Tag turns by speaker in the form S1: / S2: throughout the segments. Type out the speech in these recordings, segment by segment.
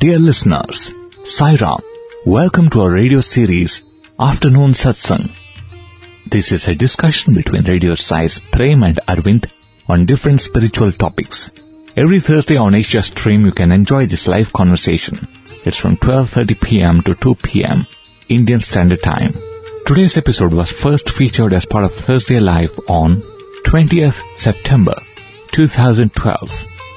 S1: Dear listeners, Sai Ram, welcome to our radio series, Afternoon Satsang. This is a discussion between Radio Sai's Prem and Arvind on different spiritual topics. Every Thursday on Asia Stream you can enjoy this live conversation. It's from 12:30 p.m. to 2 p.m. Indian Standard Time. Today's episode was first featured as part of Thursday Live on 20th September 2012.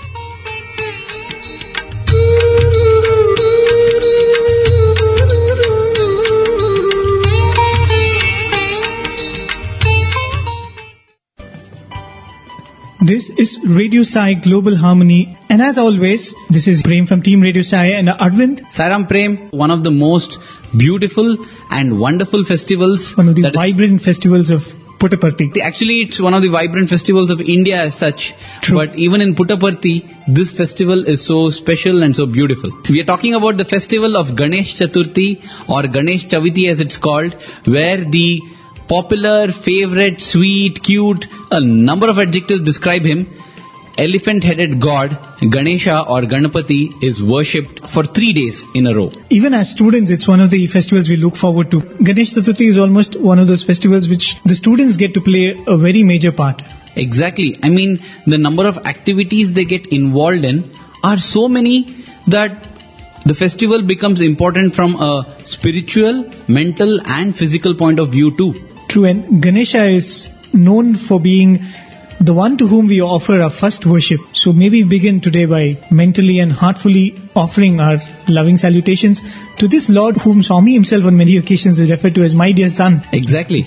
S2: This is Radio Sai Global Harmony, and as always, this is Prem from Team Radio Sai and Arvind.
S3: Sai Ram, Prem, one of the most beautiful and wonderful festivals.
S2: One of the vibrant festivals of Puttaparthi.
S3: Actually, it's one of the vibrant festivals of India as such.
S2: True.
S3: But even in Puttaparthi, this festival is so special and so beautiful. We are talking about the festival of Ganesh Chaturthi or Ganesh Chaviti as it's called, where the popular, favorite, sweet, cute, a number of adjectives describe him, elephant-headed god Ganesha or Ganapati is worshipped for 3 days in a row.
S2: Even as students, it's one of the festivals we look forward to. Ganesh Chaturthi is almost one of those festivals which the students get to play a very major part.
S3: Exactly. I mean, the number of activities they get involved in are so many that the festival becomes important from a spiritual, mental and physical point of view too.
S2: True, and Ganesha is known for being the one to whom we offer our first worship. So maybe begin today by mentally and heartfully offering our loving salutations to this Lord whom Swami himself on many occasions is referred to as my dear son.
S3: Exactly.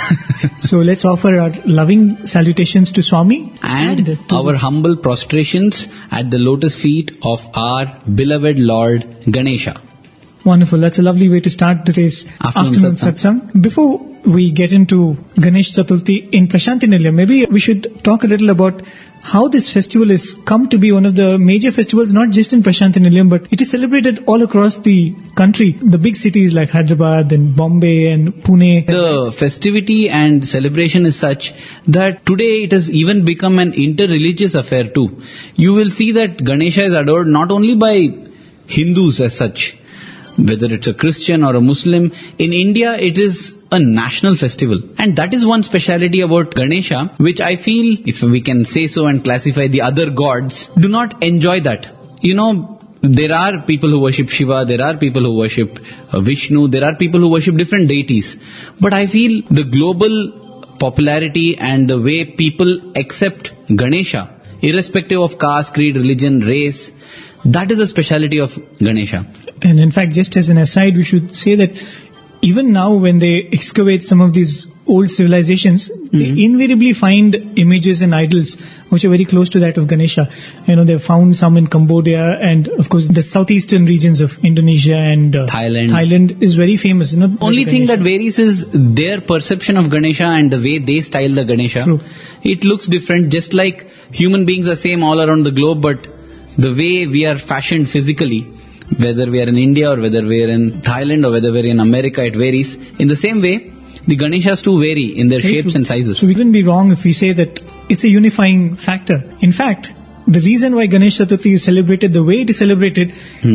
S2: So let's offer our loving salutations to Swami
S3: and our humble prostrations at the lotus feet of our beloved Lord Ganesha.
S2: Wonderful. That's a lovely way to start today's afternoon satsang. Before we get into Ganesh Chaturthi in Prashanti Nilayam, maybe we should talk a little about how this festival has come to be one of the major festivals, not just in Prashanti Nilayam, but it is celebrated all across the country. The big cities like Hyderabad and Bombay and Pune.
S3: The festivity and celebration is such that today it has even become an inter-religious affair too. You will see that Ganesha is adored not only by Hindus as such, whether it's a Christian or a Muslim. In India, it is a national festival. And that is one speciality about Ganesha, which I feel, if we can say so and classify the other gods, do not enjoy that. You know, there are people who worship Shiva, there are people who worship Vishnu, there are people who worship different deities. But I feel the global popularity and the way people accept Ganesha, irrespective of caste, creed, religion, race, that is the speciality of Ganesha.
S2: And in fact, just as an aside, we should say that even now when they excavate some of these old civilizations, they invariably find images and idols which are very close to that of Ganesha. You know, they've found some in Cambodia and of course the southeastern regions of Indonesia and
S3: Thailand.
S2: Thailand is very famous. You know,
S3: only thing that varies is their perception of Ganesha and the way they style the Ganesha.
S2: True.
S3: It looks different, just like human beings are same all around the globe, but the way we are fashioned physically, whether we are in India or whether we are in Thailand or whether we are in America, it varies. In the same way, the Ganeshas too vary in their shapes and sizes.
S2: So we wouldn't be wrong if we say that it's a unifying factor. In fact, the reason why Ganesh Chaturthi is celebrated the way it is celebrated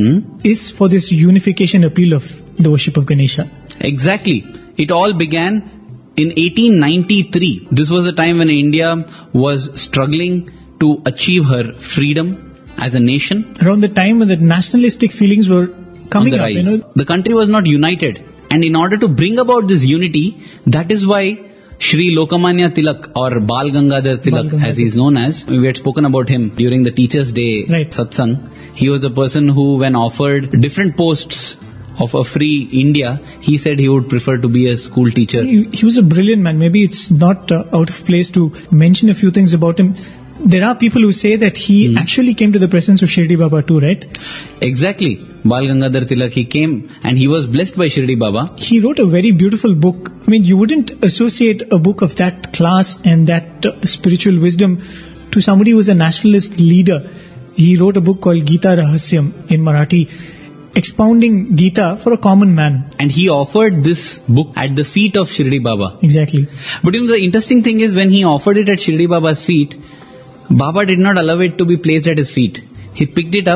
S2: is for this unification appeal of the worship of Ganesha.
S3: Exactly. It all began in 1893. This was the time when India was struggling to achieve her freedom as a nation.
S2: Around the time when the nationalistic feelings were coming
S3: on the
S2: up.
S3: rise.
S2: You know,
S3: the country was not united. And in order to bring about this unity, that is why Shri Lokamanya Tilak or Bal Gangadhar Tilak, as he is known as, we had spoken about him during the Teachers' Day satsang. He was a person who, when offered different posts of a free India, he said he would prefer to be a school teacher.
S2: He was a brilliant man. Maybe it's not out of place to mention a few things about him. There are people who say that he actually came to the presence of Shirdi Baba too, right?
S3: Exactly. Bal Gangadhar Tilak, he came and he was blessed by Shirdi Baba.
S2: He wrote a very beautiful book. I mean, you wouldn't associate a book of that class and that spiritual wisdom to somebody who was a nationalist leader. He wrote a book called Gita Rahasyam in Marathi, expounding Gita for a common man.
S3: And he offered this book at the feet of Shirdi Baba.
S2: Exactly.
S3: But you know, the interesting thing is when he offered it at Shirdi Baba's feet, Baba did not allow it to be placed at his feet. He picked it up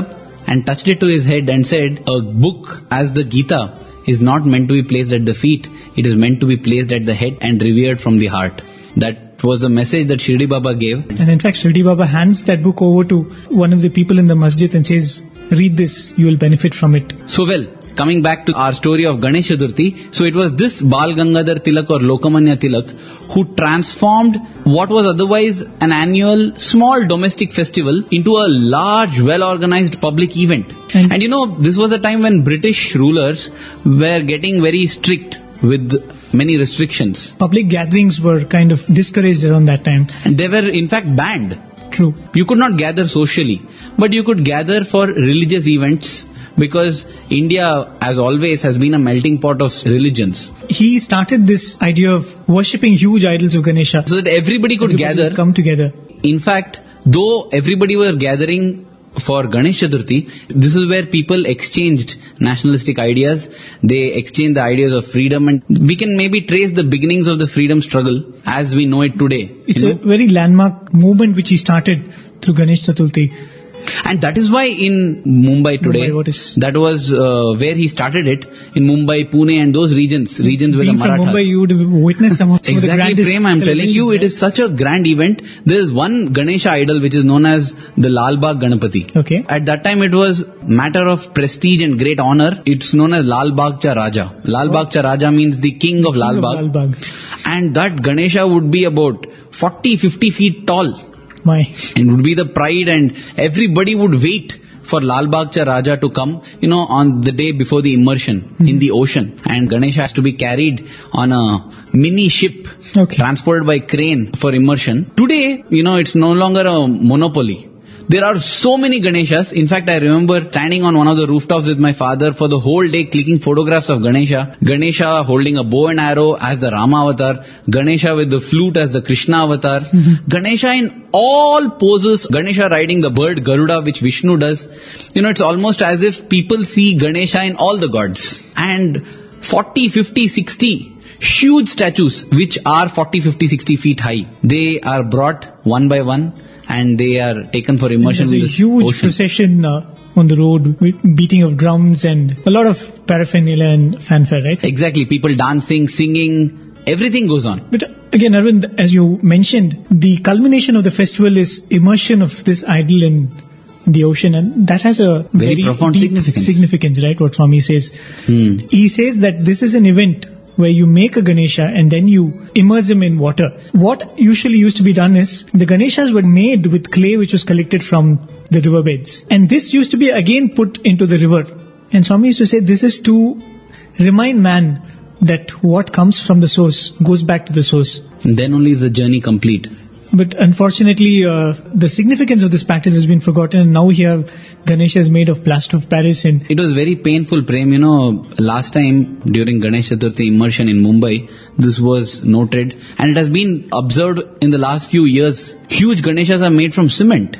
S3: and touched it to his head and said, a book as the Gita is not meant to be placed at the feet. It is meant to be placed at the head and revered from the heart. That was the message that Shirdi Baba gave.
S2: And in fact, Shirdi Baba hands that book over to one of the people in the masjid and says, read this, you will benefit from it.
S3: So well, coming back to our story of Ganesh Chaturthi, so it was this Bal Gangadhar Tilak or Lokamanya Tilak who transformed what was otherwise an annual small domestic festival into a large, well-organized public event. And you know, this was a time when British rulers were getting very strict with many restrictions.
S2: Public gatherings were kind of discouraged around that time.
S3: And they were in fact banned.
S2: True.
S3: You could not gather socially, but you could gather for religious events, because India, as always, has been a melting pot of religions.
S2: He started this idea of worshipping huge idols of Ganesha,
S3: so that everybody could gather,
S2: come together.
S3: In fact, though everybody were gathering for Ganesh Chaturthi, this is where people exchanged nationalistic ideas. They exchanged the ideas of freedom, and we can maybe trace the beginnings of the freedom struggle as we know it today.
S2: It's a very landmark movement which he started through Ganesh Chaturthi.
S3: And that is why in Mumbai today, that was where he started it, in Mumbai, Pune and those regions where the Marathas.
S2: From Mumbai, you would have witnessed some of the grandest
S3: Prem, I'm telling you, it is such a grand event. There is one Ganesha idol which is known as the Lal Bagh Ganapati.
S2: Okay.
S3: At that time it was matter of prestige and great honor. It's known as Lal Bagh Cha Raja. Lal Bagh Cha Raja means the king of Lal Bagh. And that Ganesha would be about 40-50 feet tall.
S2: Why?
S3: And would be the pride, and everybody would wait for Lal Bagh Cha Raja to come, on the day before the immersion in the ocean. And Ganesha has to be carried on a mini ship, transported by crane for immersion. Today, it's no longer a monopoly. There are so many Ganeshas. In fact, I remember standing on one of the rooftops with my father for the whole day clicking photographs of Ganesha. Ganesha holding a bow and arrow as the Rama avatar. Ganesha with the flute as the Krishna avatar. Ganesha in all poses. Ganesha riding the bird Garuda, which Vishnu does. It's almost as if people see Ganesha in all the gods. And 40, 50, 60 huge statues which are 40, 50, 60 feet high. They are brought one by one, and they are taken for immersion in the ocean.
S2: There's a huge procession on the road with beating of drums and a lot of paraphernalia and fanfare, right?
S3: Exactly. People dancing, singing, everything goes on.
S2: But again, Arvind, as you mentioned, the culmination of the festival is immersion of this idol in the ocean, and that has a
S3: very profound
S2: significance, right? What Swami says. He says that this is an event where you make a Ganesha and then you immerse him in water. What usually used to be done is, the Ganeshas were made with clay which was collected from the riverbeds. And this used to be again put into the river. And Swami used to say this is to remind man that what comes from the source goes back to the source.
S3: And then only is the journey complete.
S2: But unfortunately, the significance of this practice has been forgotten. And now we have Ganeshas made of plaster of Paris. And
S3: it was very painful, Prem. Last time during Ganesh Chaturthi immersion in Mumbai, this was noted. And it has been observed in the last few years. Huge Ganeshas are made from cement.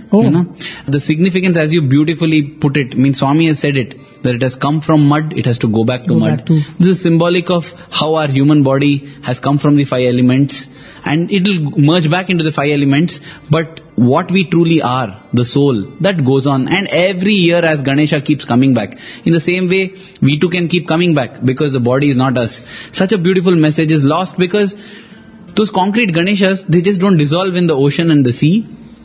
S3: The significance, as you beautifully put it, Swami has said it, that it has come from mud, it has to go back to mud. This is symbolic of how our human body has come from the 5 elements. And it will merge back into the 5 elements, but what we truly are, the soul, that goes on. And every year as Ganesha keeps coming back, in the same way, we too can keep coming back, because the body is not us. Such a beautiful message is lost, because those concrete Ganeshas, they just don't dissolve in the ocean and the sea.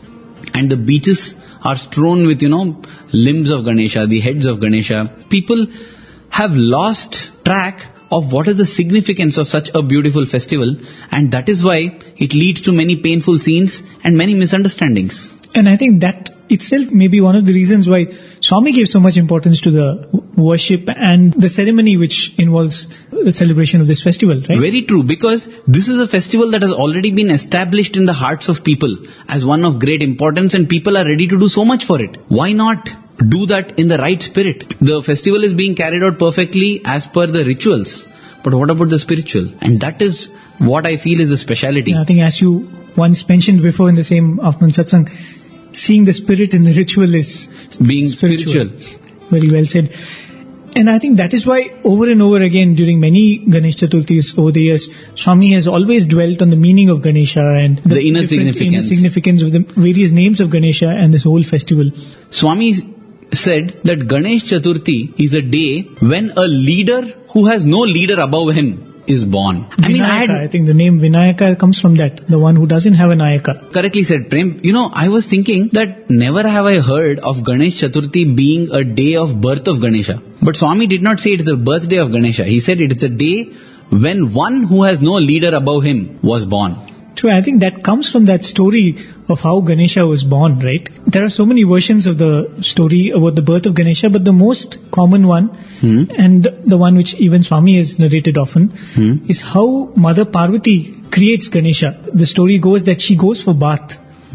S3: And the beaches are strewn with, limbs of Ganesha, the heads of Ganesha. People have lost track of what is the significance of such a beautiful festival, and that is why it leads to many painful scenes and many misunderstandings.
S2: And I think that itself may be one of the reasons why Swami gave so much importance to the worship and the ceremony which involves the celebration of this festival, right?
S3: Very true, because this is a festival that has already been established in the hearts of people as one of great importance, and people are ready to do so much for it. Why not do that in the right spirit? The festival is being carried out perfectly as per the rituals. But what about the spiritual? And that is what I feel is the speciality.
S2: Yeah, I think as you once mentioned before in the same afternoon satsang, seeing the spirit in the ritual is
S3: being spiritual.
S2: Very well said. And I think that is why over and over again during many Ganesh Chaturthis over the years, Swami has always dwelt on the meaning of Ganesha and
S3: the inner significance
S2: of the various names of Ganesha and this whole festival.
S3: Swami said that Ganesh Chaturthi is a day when a leader who has no leader above him is born.
S2: I think the name Vinayaka comes from that, the one who doesn't have a Nayaka.
S3: Correctly said, Prem. I was thinking that never have I heard of Ganesh Chaturthi being a day of birth of Ganesha. But Swami did not say it is the birthday of Ganesha. He said it is a day when one who has no leader above him was born.
S2: True, I think that comes from that story of how Ganesha was born, right? There are so many versions of the story about the birth of Ganesha, but the most common one, and the one which even Swami has narrated often, is how Mother Parvati creates Ganesha. The story goes that she goes for bath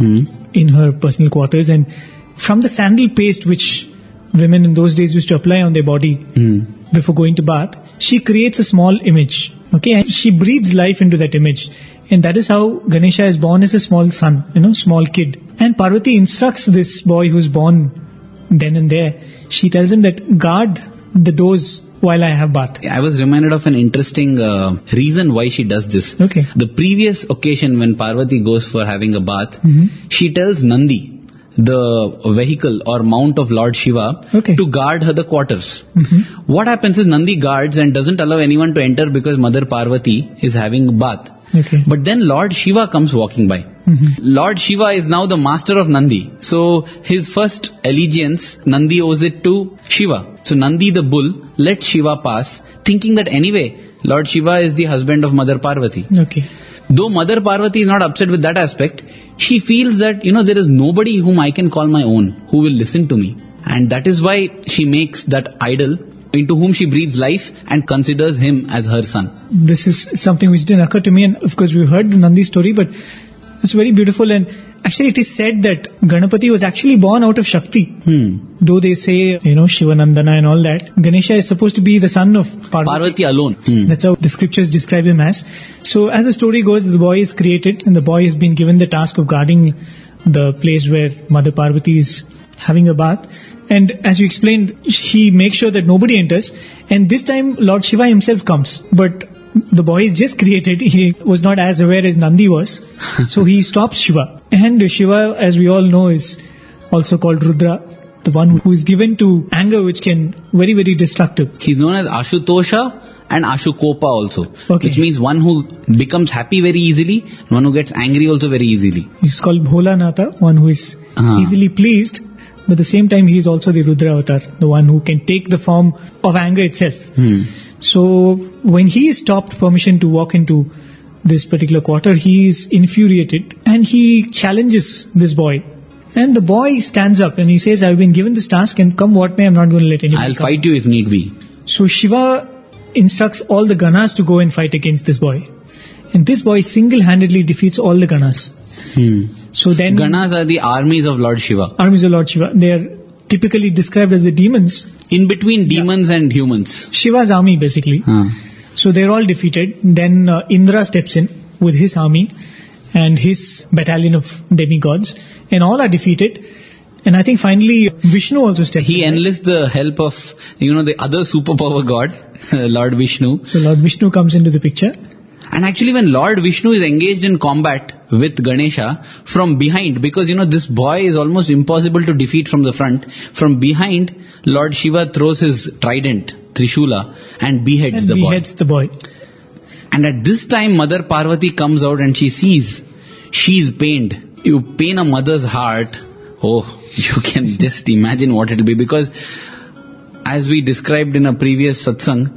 S2: in her personal quarters, and from the sandal paste which women in those days used to apply on their body before going to bath, she creates a small image. Okay, and she breathes life into that image. And that is how Ganesha is born as a small son, small kid. And Parvati instructs this boy who's born then and there. She tells him that guard the doors while I have bath.
S3: I was reminded of an interesting reason why she does this.
S2: Okay.
S3: The previous occasion when Parvati goes for having a bath, she tells Nandi, the vehicle or mount of Lord Shiva, to guard her the quarters. What happens is Nandi guards and doesn't allow anyone to enter because Mother Parvati is having a bath.
S2: Okay.
S3: But then Lord Shiva comes walking by. Lord Shiva is now the master of Nandi. So his first allegiance, Nandi owes it to Shiva. So Nandi the bull let Shiva pass, thinking that anyway, Lord Shiva is the husband of Mother Parvati.
S2: Okay.
S3: Though Mother Parvati is not upset with that aspect, she feels that, there is nobody whom I can call my own, who will listen to me. And that is why she makes that idol into whom she breathes life and considers him as her son.
S2: This is something which didn't occur to me, and of course we've heard the Nandi story, but it's very beautiful. And actually it is said that Ganapati was actually born out of Shakti. Though they say, Shivanandana and all that, Ganesha is supposed to be the son of
S3: Parvati alone.
S2: That's how the scriptures describe him as. So as the story goes, the boy is created and the boy has been given the task of guarding the place where Mother Parvati is having a bath. And as you explained, he makes sure that nobody enters. And this time Lord Shiva himself comes. But the boy is just created. He was not as aware as Nandi was. So he stops Shiva. And Shiva, as we all know, is also called Rudra, the one who is given to anger which can very, very destructive.
S3: He's known as Ashutosha and Ashukopa also.
S2: Okay.
S3: Which means one who becomes happy very easily, one who gets angry also very easily.
S2: He's called Bholanatha, one who is easily pleased. But at the same time, he is also the Rudra avatar, the one who can take the form of anger itself. So when he is stopped permission to walk into this particular quarter, he is infuriated and he challenges this boy. And the boy stands up and he says, I've been given this task and come what may, I'm not going to let anybody
S3: I'll
S2: come.
S3: fight you if need be.
S2: So Shiva instructs all the Ganas to go and fight against this boy. And this boy single-handedly defeats all the Ganas. So then
S3: Ganas are the armies of Lord Shiva.
S2: Armies of Lord Shiva. They are typically described as the demons.
S3: In between demons and humans.
S2: Shiva's army basically. So they're all defeated. Then Indra steps in with his army and his battalion of demigods. And all are defeated. And I think finally Vishnu also steps in.
S3: He enlists the help of, the other superpower god, Lord Vishnu.
S2: So Lord Vishnu comes into the picture.
S3: And actually when Lord Vishnu is engaged in combat with Ganesha from behind, because this boy is almost impossible to defeat from the front, from behind Lord Shiva throws his trident, Trishula, and beheads the boy. And at this time Mother Parvati comes out and she sees, she is pained. You pain a mother's heart, you can just imagine what it will be, because as we described in a previous satsang,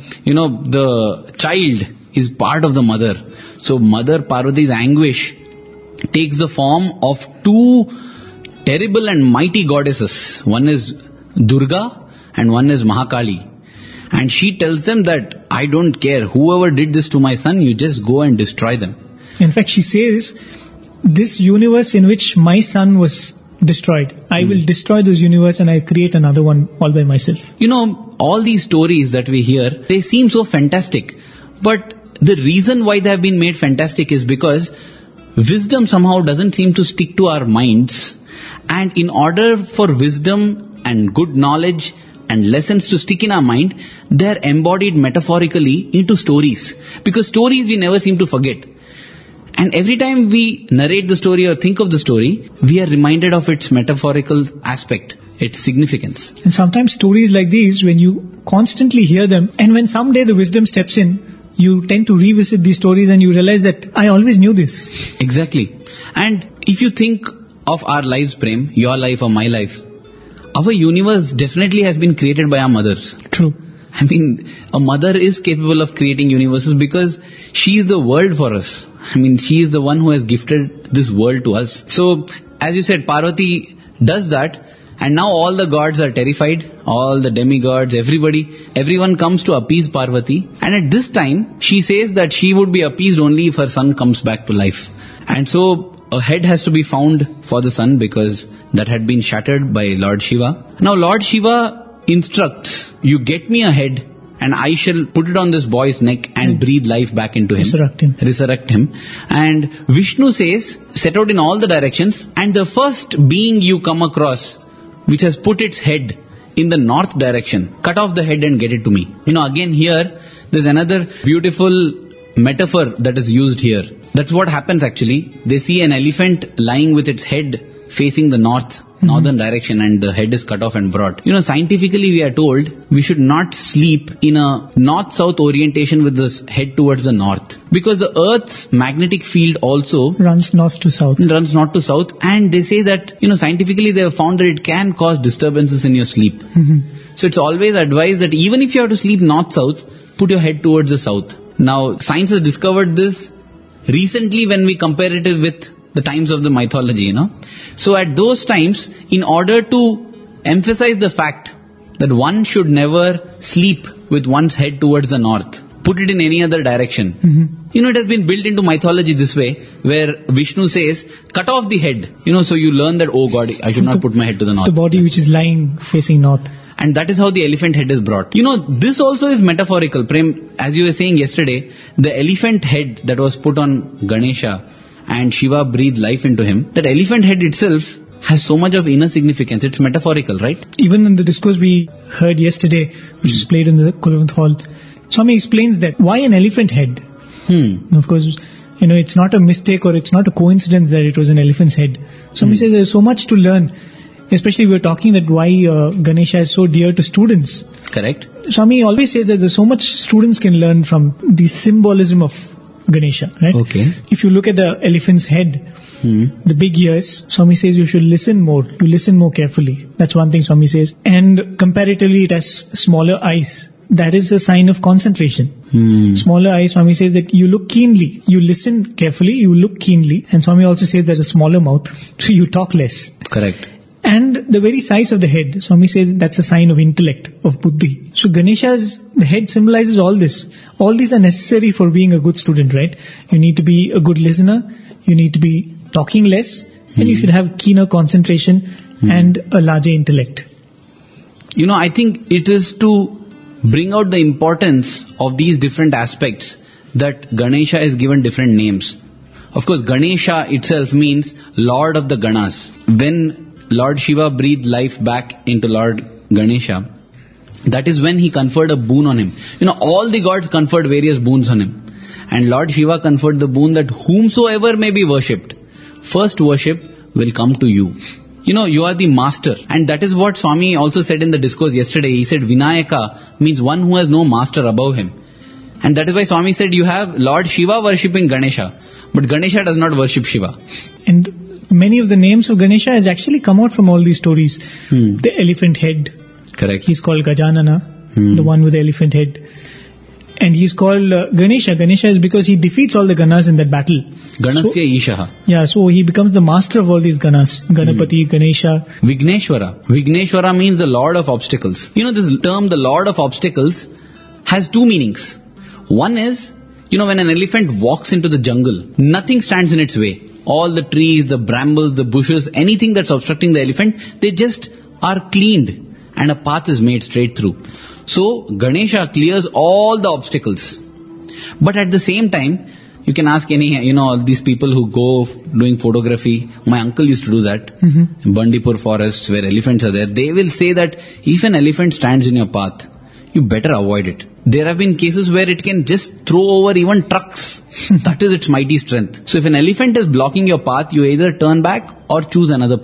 S3: the child is part of the mother. So Mother Parvati's anguish takes the form of two terrible and mighty goddesses. One is Durga and one is Mahakali. And she tells them that, I don't care, whoever did this to my son, you just go and destroy them.
S2: In fact, she says, this universe in which my son was destroyed, I will destroy this universe and I'll create another one all by myself.
S3: All these stories that we hear, they seem so fantastic. But the reason why they have been made fantastic is because wisdom somehow doesn't seem to stick to our minds. And in order for wisdom and good knowledge and lessons to stick in our mind, they're embodied metaphorically into stories. Because stories we never seem to forget. And every time we narrate the story or think of the story, we are reminded of its metaphorical aspect. its significance.
S2: And sometimes stories like these, when you constantly hear them, and when someday the wisdom steps in, you tend to revisit these stories and you realize that I always knew this.
S3: Exactly. And if you think of our lives, Prem, your life or my life, our universe definitely has been created by our mothers.
S2: True.
S3: I mean, a mother is capable of creating universes because she is the world for us. I mean, she is the one who has gifted this world to us. So, as you said, Parvati does that, and now all the gods are terrified, all the demigods, everyone comes to appease Parvati. And at this time, she says that she would be appeased only if her son comes back to life. And so, a head has to be found for the son because that had been shattered by Lord Shiva. Now, Lord Shiva instructs, you get me a head and I shall put it on this boy's neck and breathe life back into him. Resurrect him. And Vishnu says, set out in all the directions, and the first being you come across which has put its head in the north direction, cut off the head and get it to me. Again here, there's another beautiful metaphor that is used here. That's what happens actually. They see an elephant lying with its head facing the northern direction, and the head is cut off and brought. Scientifically we are told we should not sleep in a north-south orientation with the head towards the north, because the Earth's magnetic field also
S2: runs north to south.
S3: And they say that, scientifically they have found that it can cause disturbances in your sleep. So it's always advised that even if you have to sleep north-south, put your head towards the south. Now, science has discovered this recently when we compare it with the times of the mythology, So at those times, in order to emphasize the fact that one should never sleep with one's head towards the north, put it in any other direction. It has been built into mythology this way, where Vishnu says, cut off the head. So you learn that, oh God, I should not put my head to the north.
S2: The body which is lying facing north.
S3: And that is how the elephant head is brought. This also is metaphorical. Prem, as you were saying yesterday, the elephant head that was put on Ganesha and Shiva breathed life into him, that elephant head itself has so much of inner significance. It's metaphorical, right?
S2: Even in the discourse we heard yesterday, which was played in the Kulwant Hall, Swami explains that why an elephant head? Of course, it's not a mistake or it's not a coincidence that it was an elephant's head. Swami says there's so much to learn. Especially we were talking that why Ganesha is so dear to students.
S3: Correct.
S2: Swami always says that there's so much students can learn from the symbolism of Ganesha, right?
S3: Okay.
S2: If you look at the elephant's head, the big ears, Swami says you should listen more. You listen more carefully. That's one thing Swami says. And comparatively it has smaller eyes. That is a sign of concentration. Smaller eyes, Swami says that you look keenly. You listen carefully, you look keenly. And Swami also says there's a smaller mouth, so you talk less.
S3: Correct.
S2: And the very size of the head, Swami says that's a sign of intellect, of buddhi. So the head symbolizes all this. All these are necessary for being a good student, right? You need to be a good listener, you need to be talking less, and you should have keener concentration and a larger intellect.
S3: I think it is to bring out the importance of these different aspects that Ganesha is given different names. Of course, Ganesha itself means Lord of the Ganas. When Lord Shiva breathed life back into Lord Ganesha, that is when he conferred a boon on him. All the gods conferred various boons on him. And Lord Shiva conferred the boon that whomsoever may be worshipped, first worship will come to you. You are the master. And that is what Swami also said in the discourse yesterday. He said Vinayaka means one who has no master above him. And that is why Swami said you have Lord Shiva worshipping Ganesha, but Ganesha does not worship Shiva.
S2: And many of the names of Ganesha has actually come out from all these stories. The elephant head.
S3: Correct.
S2: He's called Gajanana, the one with the elephant head. And he's called Ganesha. Ganesha is because he defeats all the Ganas in that battle.
S3: Ganasya Ishaha.
S2: Yeah, so he becomes the master of all these Ganas. Ganapati, Ganesha.
S3: Vigneshwara. Vigneshwara means the Lord of Obstacles. This term, the Lord of Obstacles, has two meanings. One is, when an elephant walks into the jungle, nothing stands in its way. All the trees, the brambles, the bushes, anything that's obstructing the elephant, they just are cleaned and a path is made straight through. So Ganesha clears all the obstacles. But at the same time, you can ask any, all these people who go doing photography. My uncle used to do that. In Bandipur forests where elephants are there. They will say that if an elephant stands in your path, you better avoid it. There have been cases where it can just throw over even trucks. That is its mighty strength. So if an elephant is blocking your path, you either turn back or choose another path.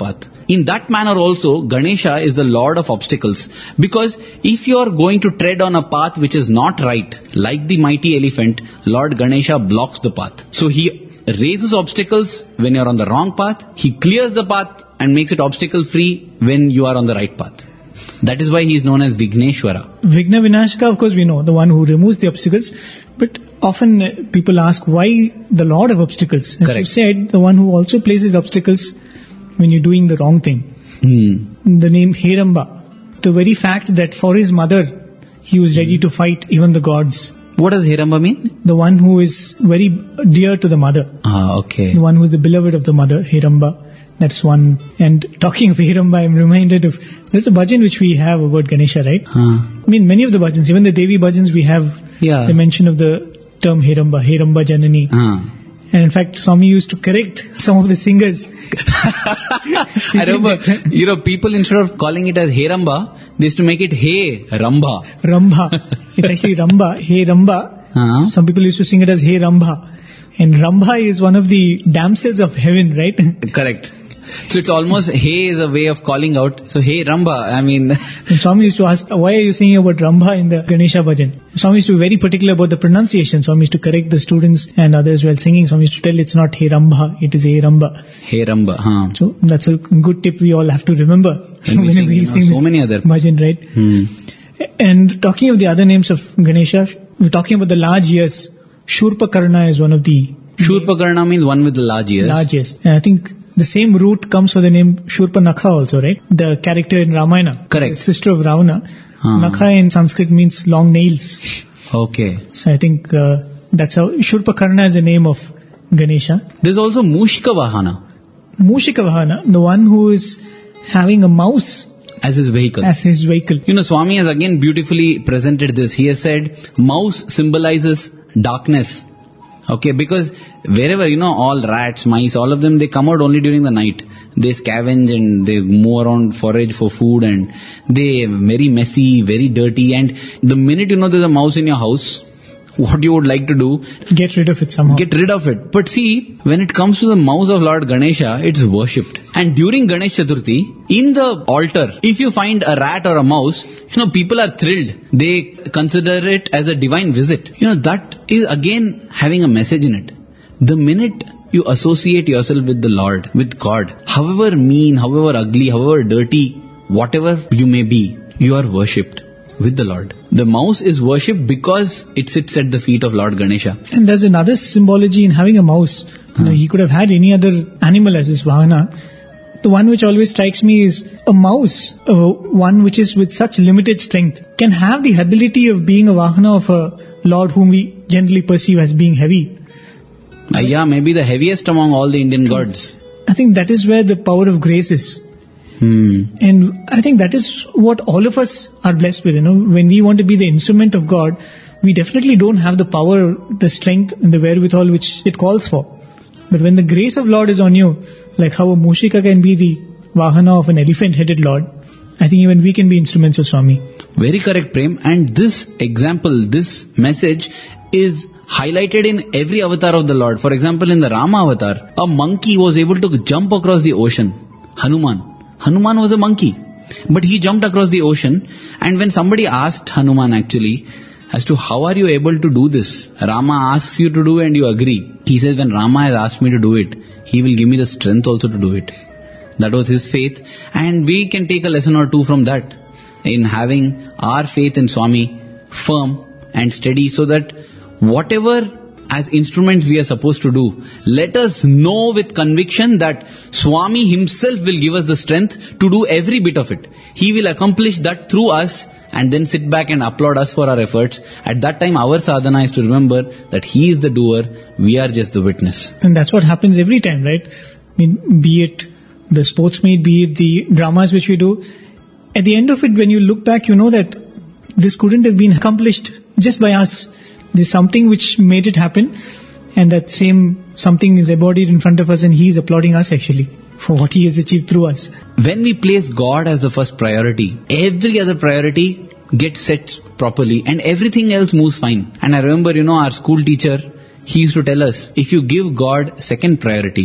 S3: In that manner also, Ganesha is the lord of obstacles. Because if you are going to tread on a path which is not right, like the mighty elephant, Lord Ganesha blocks the path. So he raises obstacles when you are on the wrong path. He clears the path and makes it obstacle free when you are on the right path. That is why he is known as Vigneshwara.
S2: Vigna Vinashaka, of course we know, the one who removes the obstacles. But often people ask, why the Lord of obstacles? As
S3: Correct.
S2: you said, the one who also places obstacles when you're doing the wrong thing. The name Heramba, the very fact that for his mother, he was ready to fight even the gods.
S3: What does Heramba mean?
S2: The one who is very dear to the mother.
S3: Okay.
S2: The one who is the beloved of the mother, Heramba. That's one. And talking of Heramba, I'm reminded of, there's a bhajan which we have about Ganesha, right? I mean, many of the bhajans, even the Devi bhajans, we have the mention of the term Heramba, Heramba Janani. And in fact, Swami used to correct some of the singers.
S3: I remember, people instead of calling it as Heramba, they used to make it Hey Ramba.
S2: Ramba. It's actually Ramba. Hey Ramba. Some people used to sing it as Hey Ramba. And Ramba is one of the damsels of heaven, right?
S3: Correct. So it's almost Hey is a way of calling out. So Hey Ramba, I mean...
S2: And Swami used to ask, why are you singing about Ramba in the Ganesha bhajan? Swami used to be very particular about the pronunciation. Swami used to correct the students and others while singing. Swami used to tell it's not Hey Ramba, it is Hey Ramba.
S3: Hey Ramba,
S2: So that's a good tip we all have to remember whenever we sing
S3: so many other
S2: bhajan, right? And talking of the other names of Ganesha, we're talking about the large ears. Shurpakarna is one of the...
S3: Shurpakarna means one with the large ears.
S2: Large ears. And I think the same root comes for the name Shurpanakha also, right? The character in Ramayana.
S3: Correct.
S2: The sister of Ravana. Nakha in Sanskrit means long nails.
S3: Okay.
S2: So I think that's how Shurpakarna is the name of Ganesha.
S3: There's also Mushika Vahana.
S2: Mushika Vahana, the one who is having a mouse
S3: as his vehicle.
S2: As his vehicle.
S3: Swami has again beautifully presented this. He has said, mouse symbolizes darkness. Okay, because wherever, all rats, mice, all of them, they come out only during the night. They scavenge and they move around, forage for food, and they very messy, very dirty. And the minute there's a mouse in your house, what you would like to do?
S2: Get rid of it somehow.
S3: Get rid of it. But see, when it comes to the mouse of Lord Ganesha, it's worshipped. And during Ganesh Chaturthi, in the altar, if you find a rat or a mouse, people are thrilled. They consider it as a divine visit. That is again having a message in it. The minute you associate yourself with the Lord, with God, however mean, however ugly, however dirty, whatever you may be, you are worshipped with the Lord. The mouse is worshipped because it sits at the feet of Lord Ganesha.
S2: And there's another symbology in having a mouse. He could have had any other animal as his vahana. The one which always strikes me is a mouse, one which is with such limited strength, can have the ability of being a vahana of a Lord whom we generally perceive as being heavy.
S3: Maybe the heaviest among all the Indian gods.
S2: I think that is where the power of grace is. And I think that is what all of us are blessed with. When we want to be the instrument of God, we definitely don't have the power, the strength and the wherewithal which it calls for. But when the grace of Lord is on you, like how a Mushika can be the vahana of an elephant-headed Lord, I think even we can be instruments of Swami.
S3: Very correct, Prem. And this example, this message is highlighted in every avatar of the Lord. For example, in the Rama avatar, a monkey was able to jump across the ocean. Hanuman was a monkey, but he jumped across the ocean. And when somebody asked Hanuman actually as to how are you able to do this, Rama asks you to do and you agree. He says, when Rama has asked me to do it, he will give me the strength also to do it. That was his faith, and we can take a lesson or two from that in having our faith in Swami firm and steady, so that whatever as instruments we are supposed to do, let us know with conviction that Swami himself will give us the strength to do every bit of it. He will accomplish that through us and then sit back and applaud us for our efforts. At that time, our sadhana is to remember that he is the doer, we are just the witness.
S2: And that's what happens every time, right? Be it the sports meet, be it the dramas which we do. At the end of it, when you look back, you know that this couldn't have been accomplished just by us. There's something which made it happen, and that same something is embodied in front of us, and he is applauding us actually for what he has achieved through us.
S3: When we place God as the first priority, every other priority gets set properly and everything else moves fine. And I remember, our school teacher, he used to tell us, if you give God second priority,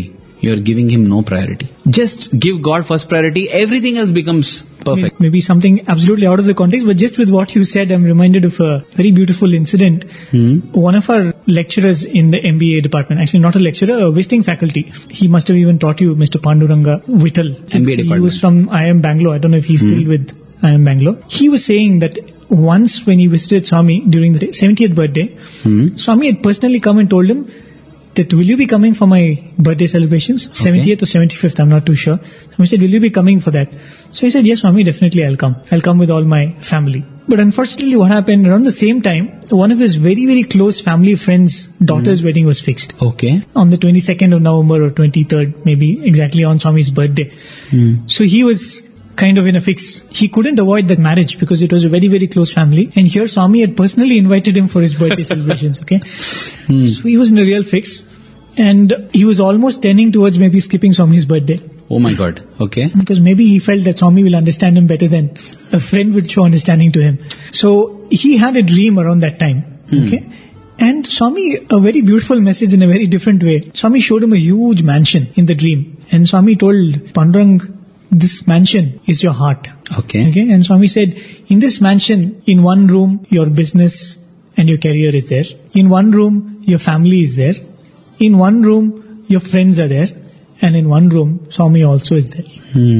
S3: you're giving him no priority. Just give God first priority, everything else becomes perfect.
S2: Maybe something absolutely out of the context, but just with what you said, I'm reminded of a very beautiful incident. One of our lecturers in the MBA department, actually not a lecturer, a visiting faculty, he must have even taught you, Mr. Panduranga Vittal.
S3: MBA department.
S2: He was from IIM Bangalore. I don't know if he's still with IIM Bangalore. He was saying that once when he visited Swami during the 70th birthday, Swami had personally come and told him that, will you be coming for my birthday celebrations? 70th or 75th, I'm not too sure. So he said, will you be coming for that? So he said, yes, Swami, definitely I'll come. I'll come with all my family. But unfortunately, what happened, around the same time, one of his very, very close family friends' daughter's wedding was fixed.
S3: Okay.
S2: On the 22nd of November or 23rd, maybe exactly on Swami's birthday. So he was kind of in a fix. He couldn't avoid that marriage because it was a very, very close family. And here Swami had personally invited him for his birthday celebrations, okay? So he was in a real fix. And he was almost tending towards maybe skipping Swami's birthday.
S3: Oh my God. Okay.
S2: Because maybe he felt that Swami will understand him better than a friend would show understanding to him. So he had a dream around that time, okay? And Swami, a very beautiful message in a very different way. Swami showed him a huge mansion in the dream. And Swami told Pandurang, this mansion is your heart.
S3: Okay.
S2: And Swami said, in this mansion, in one room, your business and your career is there. In one room, your family is there. In one room, your friends are there. And in one room, Swami also is there.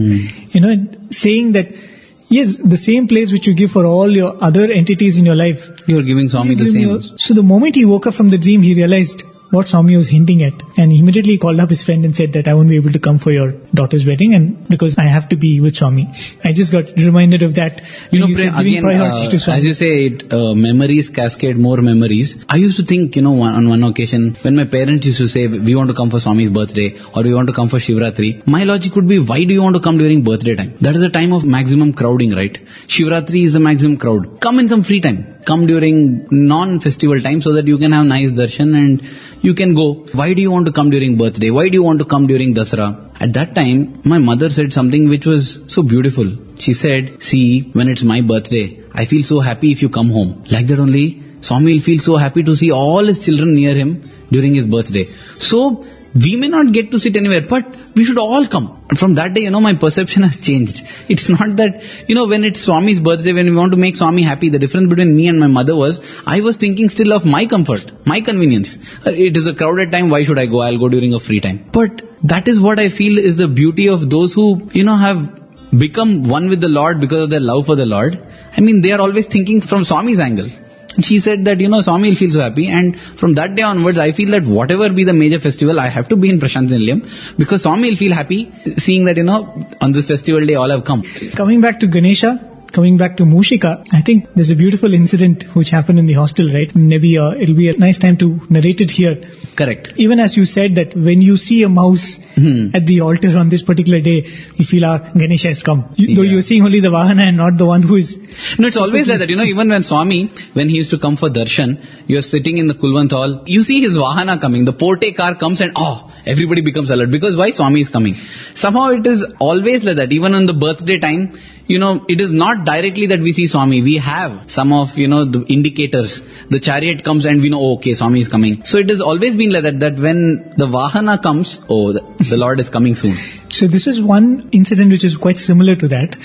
S2: Saying that, yes, the same place which you give for all your other entities in your life.
S3: You're giving Swami the same.
S2: So the moment he woke up from the dream, he realized what Swami was hinting at. And he immediately called up his friend and said that I won't be able to come for your daughter's wedding and because I have to be with Swami. I just got reminded of that.
S3: As you say, memories cascade more memories. I used to think, on one occasion, when my parents used to say, we want to come for Swami's birthday or we want to come for Shivratri, my logic would be, why do you want to come during birthday time? That is a time of maximum crowding, right? Shivratri is the maximum crowd. Come in some free time. Come during non-festival time so that you can have nice darshan and you can go. Why do you want to come during birthday? Why do you want to come during Dasara? At that time, my mother said something which was so beautiful. She said, see, when it's my birthday, I feel so happy if you come home. Like that only, Swami will feel so happy to see all his children near him during his birthday. So, we may not get to sit anywhere, but we should all come. And from that day, my perception has changed. It's not that, when it's Swami's birthday, when we want to make Swami happy, the difference between me and my mother was, I was thinking still of my comfort, my convenience. It is a crowded time, why should I go? I'll go during a free time. But that is what I feel is the beauty of those who, have become one with the Lord because of their love for the Lord. I mean, they are always thinking from Swami's angle. And she said that, Swami will feel so happy. And from that day onwards, I feel that whatever be the major festival, I have to be in Prashanthi Nilayam because Swami will feel happy seeing that, on this festival day all have come.
S2: Coming back to Ganesha, coming back to Mushika, I think there's a beautiful incident which happened in the hostel, right? Maybe it'll be a nice time to narrate it here.
S3: Correct.
S2: Even as you said that when you see a mouse at the altar on this particular day, you feel, Ganesha has come. Though you're seeing only the Vahana and not the one who is...
S3: No, it's always like that. Even when Swami, when he used to come for darshan, you're sitting in the Kulwant hall, you see his Vahana coming. The Porte car comes and, everybody becomes alert. Because why? Swami is coming. Somehow it is always like that. Even on the birthday time, it is not directly that we see Swami. We have some of, the indicators. The chariot comes and we know, okay, Swami is coming. So it has always been like that when the Vahana comes, the Lord is coming soon. So
S2: this is one incident which is quite similar to that.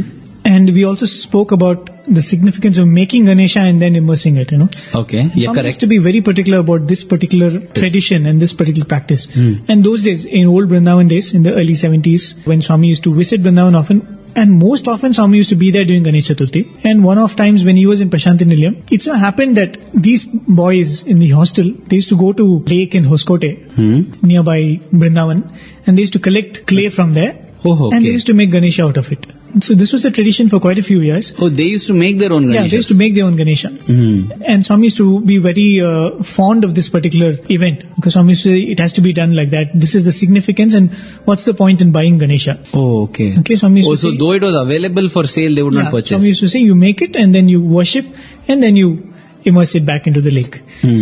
S2: And we also spoke about the significance of making Ganesha and then immersing it,
S3: Okay, yeah,
S2: Swami
S3: correct.
S2: used to be very particular about this particular tradition and this particular practice. And those days, in old Vrindavan days, in the early 70s, when Swami used to visit Vrindavan often, and most often Swami used to be there during Ganesh Chaturthi. And one of times when he was in Prashanthi Nilayam, it so happened that these boys in the hostel, they used to go to lake in Hoskote, nearby Vrindavan, and they used to collect clay from there. And they used to make Ganesha out of it. So this was a tradition for quite a few years.
S3: They used to make their own Ganesha?
S2: Yeah, they used to make their own Ganesha. And Swami used to be very fond of this particular event because Swami used to say it has to be done like that. This is the significance and what's the point in buying Ganesha?
S3: Okay,
S2: Swami used to
S3: say, though it was available for sale, they would not purchase.
S2: Swami used to say you make it and then you worship and then you immerse it back into the lake.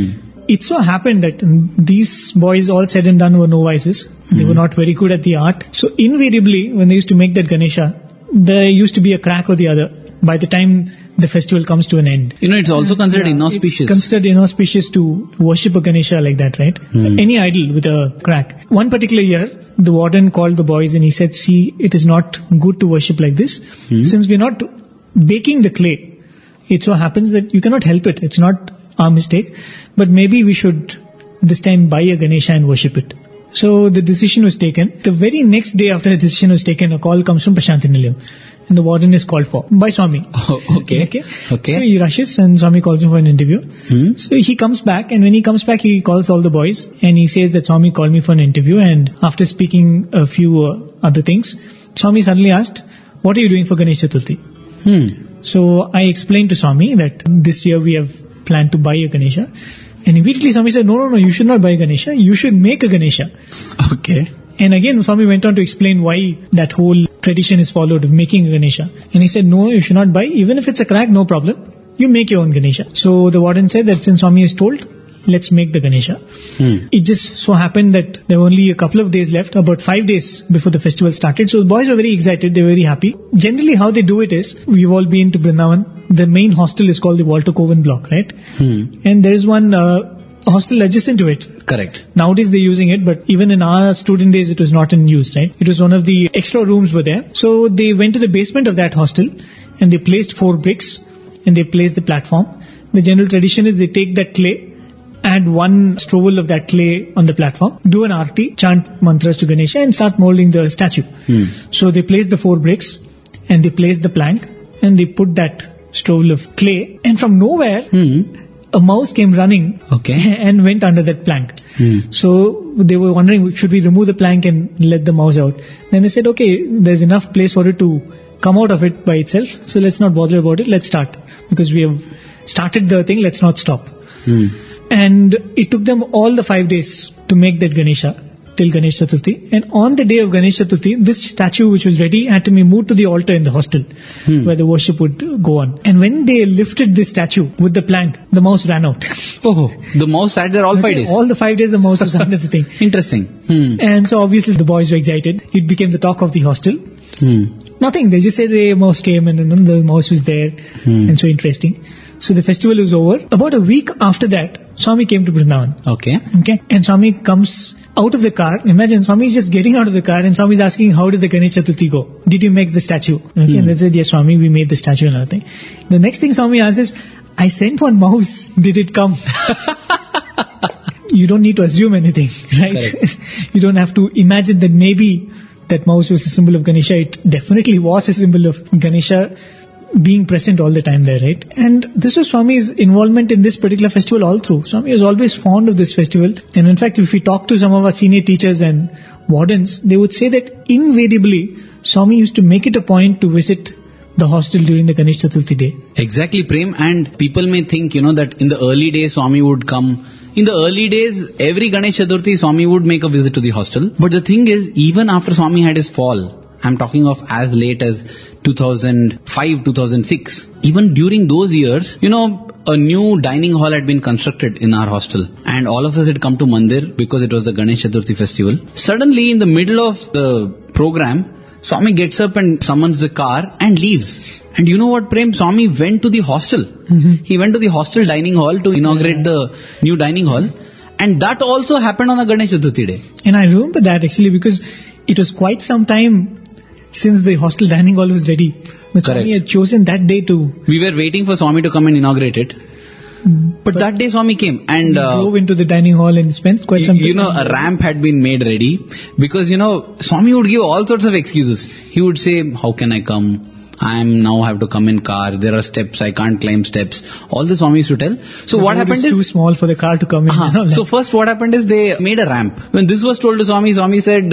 S2: It so happened that these boys, all said and done, were novices. They were not very good at the art. So invariably, when they used to make that Ganesha, there used to be a crack or the other by the time the festival comes to an end.
S3: It's also considered inauspicious.
S2: It's considered inauspicious to worship a Ganesha like that, right? Any idol with a crack. One particular year, the warden called the boys and he said, see, it is not good to worship like this. Since we're not baking the clay, it so happens that you cannot help it. It's not our mistake. But maybe we should this time buy a Ganesha and worship it. So the decision was taken. The very next day after the decision was taken, a call comes from Prashanthi Nilayam. And the warden is called for by Swami.
S3: Oh, okay.
S2: So he rushes and Swami calls him for an interview. So he comes back, and when he comes back, he calls all the boys and he says that Swami called me for an interview, and after speaking a few other things, Swami suddenly asked, what are you doing for Ganesh Chaturthi? So I explained to Swami that this year we have planned to buy a Ganesha. And immediately Swami said, no, you should not buy a Ganesha. You should make a Ganesha.
S3: Okay.
S2: And again, Swami went on to explain why that whole tradition is followed of making a Ganesha. And he said, no, you should not buy. Even if it's a crack, no problem. You make your own Ganesha. So the warden said that since Swami is told, let's make the Ganesha. It just so happened that there were only a couple of days left, about 5 days before the festival started. So the boys were very excited. They were very happy. Generally, how they do it is, we've all been to Vrindavan. The main hostel is called the Walter Coven block, right? And there is one hostel adjacent to it.
S3: Correct.
S2: Nowadays they're using it, but even in our student days it was not in use, right? It was one of the extra rooms were there. So they went to the basement of that hostel and they placed 4 bricks and they placed the platform. The general tradition is they take that clay, add 1 stroval of that clay on the platform, do an aarti, chant mantras to Ganesha and start molding the statue. So they placed the 4 bricks and they placed the plank and they put that stroval of clay, and from nowhere a mouse came running and went under that plank. So they were wondering, should we remove the plank and let the mouse out? Then they said, okay, there's enough place for it to come out of it by itself, so let's not bother about it, let's start. Because we have started the thing, let's not stop. And it took them all the 5 days to make that Ganesha till Ganesh Chaturthi. And on the day of Ganesh Chaturthi, this statue which was ready had to be moved to the altar in the hostel where the worship would go on. And when they lifted this statue with the plank, the mouse ran out.
S3: Oh, the mouse sat there all 5 days?
S2: All the 5 days the mouse was under the thing.
S3: Interesting.
S2: And so obviously the boys were excited. It became the talk of the hostel. Nothing. They just said a mouse came and then the mouse was there. And so interesting. So the festival was over. About a week after that, Swami came to Vrindavan.
S3: Okay.
S2: And Swami comes out of the car. Imagine, Swami is just getting out of the car and Swami is asking, how did the Ganesh Chaturthi go? Did you make the statue? And they said, yes, Swami, we made the statue and everything. The next thing Swami asks is, I sent 1 mouse. Did it come? You don't need to assume anything, right? You don't have to imagine that maybe that mouse was a symbol of Ganesha. It definitely was a symbol of Ganesha being present all the time there, right? And this was Swami's involvement in this particular festival all through. Swami was always fond of this festival. And in fact, if we talk to some of our senior teachers and wardens, they would say that invariably, Swami used to make it a point to visit the hostel during the Ganesh Chaturthi day.
S3: Exactly, Prem. And people may think, that in the early days, Swami would come. In the early days, every Ganesh Chaturthi, Swami would make a visit to the hostel. But the thing is, even after Swami had his fall, I'm talking of as late as 2005, 2006. Even during those years, a new dining hall had been constructed in our hostel. And all of us had come to Mandir because it was the Ganesh Chaturthi festival. Suddenly, in the middle of the program, Swami gets up and summons the car and leaves. And you know what, Prem? Swami went to the hostel. He went to the hostel dining hall to inaugurate the new dining hall. And that also happened on a Ganesh Chaturthi day.
S2: And I remember that actually because it was quite some time since the hostel dining hall was ready. But Swami had chosen that day to...
S3: We were waiting for Swami to come and inaugurate it. But that day Swami came and...
S2: drove into the dining hall and spent quite some time.
S3: A ramp had been made ready. Because, Swami would give all sorts of excuses. He would say, how can I come? I now have to come in car. There are steps. I can't climb steps. All the Swami used to tell. So what happened is...
S2: too small for the car to come in.
S3: So first what happened is they made a ramp. When this was told to Swami, Swami said...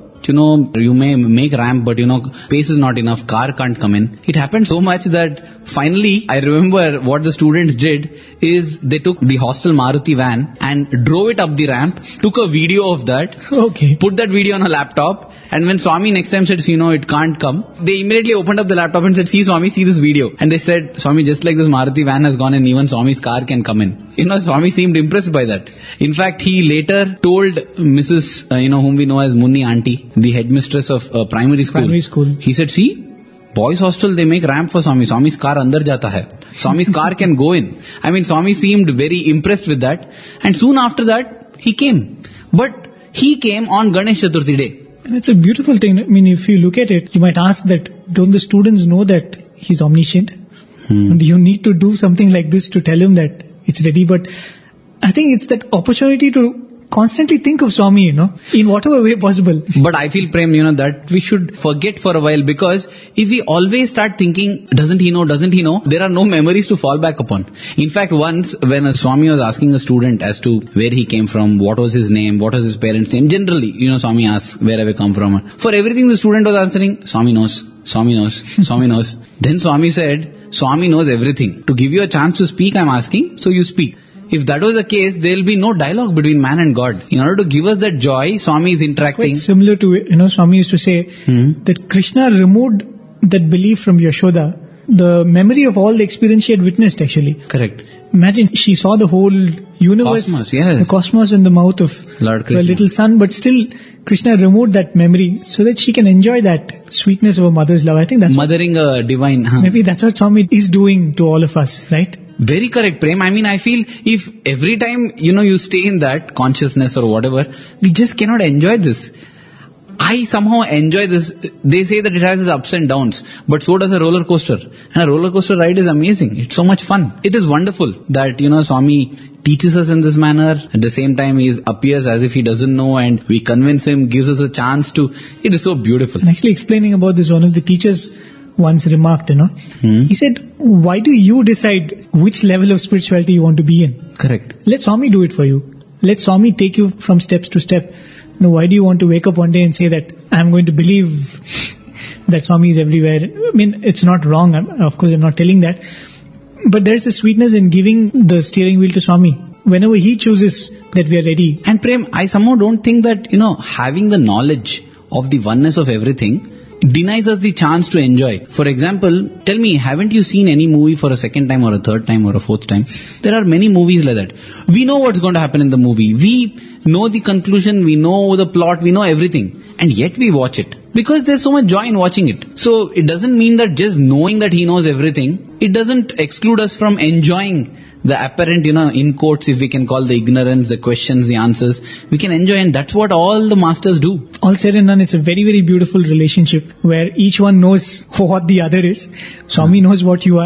S3: you may make ramp, but space is not enough, car can't come in. It happened so much that finally, I remember what the students did is they took the hostel Maruti van and drove it up the ramp, took a video of that, put that video on a laptop, and when Swami next time said, it can't come, they immediately opened up the laptop and said, see Swami, see this video. And they said, Swami, just like this Maruti van has gone and even Swami's car can come in. Swami seemed impressed by that. In fact, he later told Mrs. Whom we know as Munni Auntie, the headmistress of primary school. He said, see, boys hostel, they make ramp for Swami. Swami's car andar jata hai. Swami's car can go in. Swami seemed very impressed with that. And soon after that, he came. But he came on Ganesh Chaturthi day.
S2: And it's a beautiful thing. I mean, if you look at it, you might ask that, don't the students know that he's omniscient? Do you need to do something like this to tell him that it's ready? But I think it's that opportunity to constantly think of Swami, in whatever way possible.
S3: But I feel, Prem, that we should forget for a while, because if we always start thinking, doesn't he know, there are no memories to fall back upon. In fact, once when a Swami was asking a student as to where he came from, what was his name, what was his parents' name, generally, Swami asks, where have I come from? For everything the student was answering, Swami knows, Swami knows, Swami knows. Then Swami said, Swami knows everything. To give you a chance to speak, I'm asking, so you speak. If that was the case, there will be no dialogue between man and God. In order to give us that joy, Swami is interacting.
S2: Quite similar to, Swami used to say that Krishna removed that belief from Yashoda, the memory of all the experience she had witnessed actually.
S3: Correct.
S2: Imagine she saw the whole universe, the cosmos in the mouth of her little son, but still Krishna removed that memory so that she can enjoy that sweetness of a mother's love. I think that's
S3: mothering a divine.
S2: Maybe that's what Swami is doing to all of us, right?
S3: Very correct, Prem. I mean, I feel if every time, you stay in that consciousness or whatever, we just cannot enjoy this. I somehow enjoy this. They say that it has its ups and downs, but so does a roller coaster. And a roller coaster ride is amazing. It's so much fun. It is wonderful that, Swami teaches us in this manner. At the same time, he appears as if he doesn't know, and we convince him, gives us a chance to. It is so beautiful.
S2: And actually explaining about this, one of the teachers once remarked, he said, why do you decide which level of spirituality you want to be in?
S3: Correct.
S2: Let Swami do it for you. Let Swami take you from steps to step. Why do you want to wake up one day and say that I'm going to believe that Swami is everywhere? I mean, it's not wrong. Of course, I'm not telling that. But there's a sweetness in giving the steering wheel to Swami. Whenever he chooses that we are ready.
S3: And Prem, I somehow don't think that, having the knowledge of the oneness of everything denies us the chance to enjoy. For example, tell me, haven't you seen any movie for a second time or a third time or a fourth time? There are many movies like that. We know what's going to happen in the movie. We know the conclusion, we know the plot, we know everything. And yet we watch it. Because there's so much joy in watching it. So it doesn't mean that just knowing that he knows everything, it doesn't exclude us from enjoying the apparent, in quotes, if we can call the ignorance, the questions, the answers, we can enjoy, and that's what all the masters do.
S2: All said and done, it's a very, very beautiful relationship where each one knows what the other is. Swami knows what you are,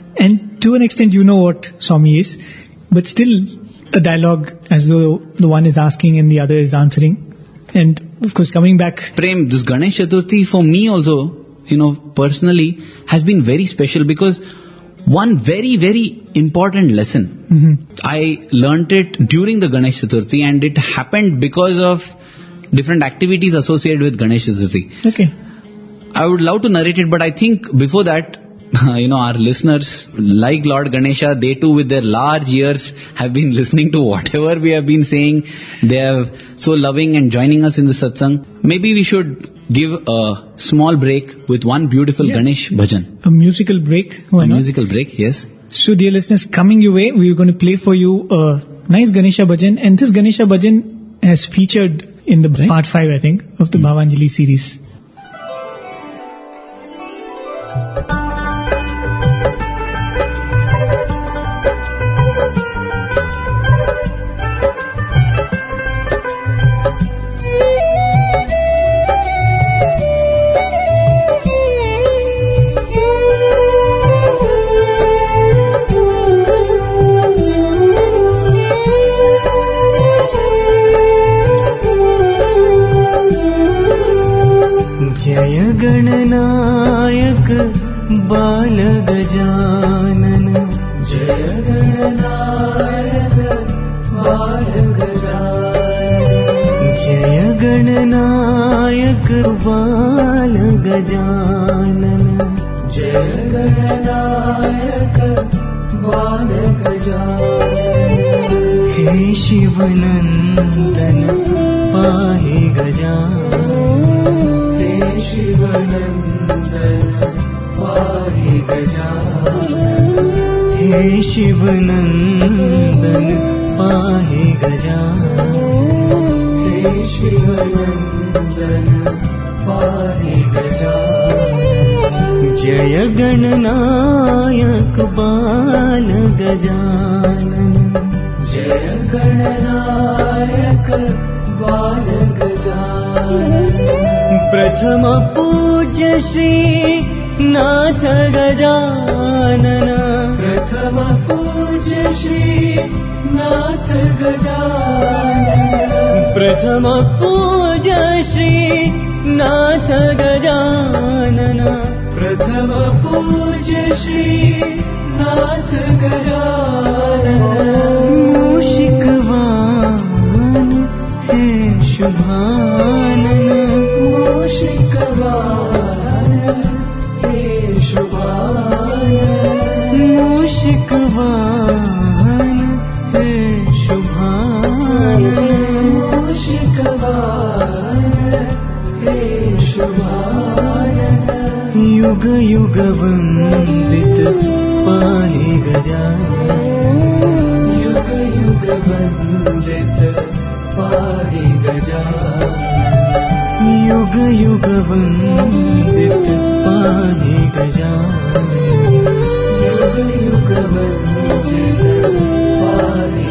S2: and to an extent you know what Swami is, but still a dialogue as though the one is asking and the other is answering. And of course, coming back,
S3: Prem, this Ganesh Chaturthi for me also, personally has been very special, because one very, very important lesson. I learnt it during the Ganesh Chaturthi, and it happened because of different activities associated with Ganesh Chaturthi.
S2: Okay.
S3: I would love to narrate it, but I think before that, our listeners, like Lord Ganesha, they too with their large ears have been listening to whatever we have been saying. They are so loving and joining us in the satsang. Maybe we should give a small break with one beautiful Ganesh bhajan.
S2: A musical break? Why not?
S3: Musical break, yes.
S2: So dear listeners, coming your way, we are going to play for you a nice Ganesha bhajan. And this Ganesha bhajan has featured in the part 5, I think, of the Bhavanjali series.
S4: जय गणनायक बाल गजानन प्रथम पूज्य श्री नाथ गजानन प्रथम पूज्य श्री नाथ गजानन प्रथम पूज्य श्री नाथ गजानन प्रथम पूज्य श्री नाथ गजानन मूषिकवाहन हे शुभानन मूषिकवाहन हे शुभानन मूषिकवाहन हे शुभानन मूषिकवाहन हे शुभानन युग युग वंदित पाहि गजानन युग युग वंदित पाहि गजानन युग युग वंदित पाहि गजानन युग युग वंदित पाहि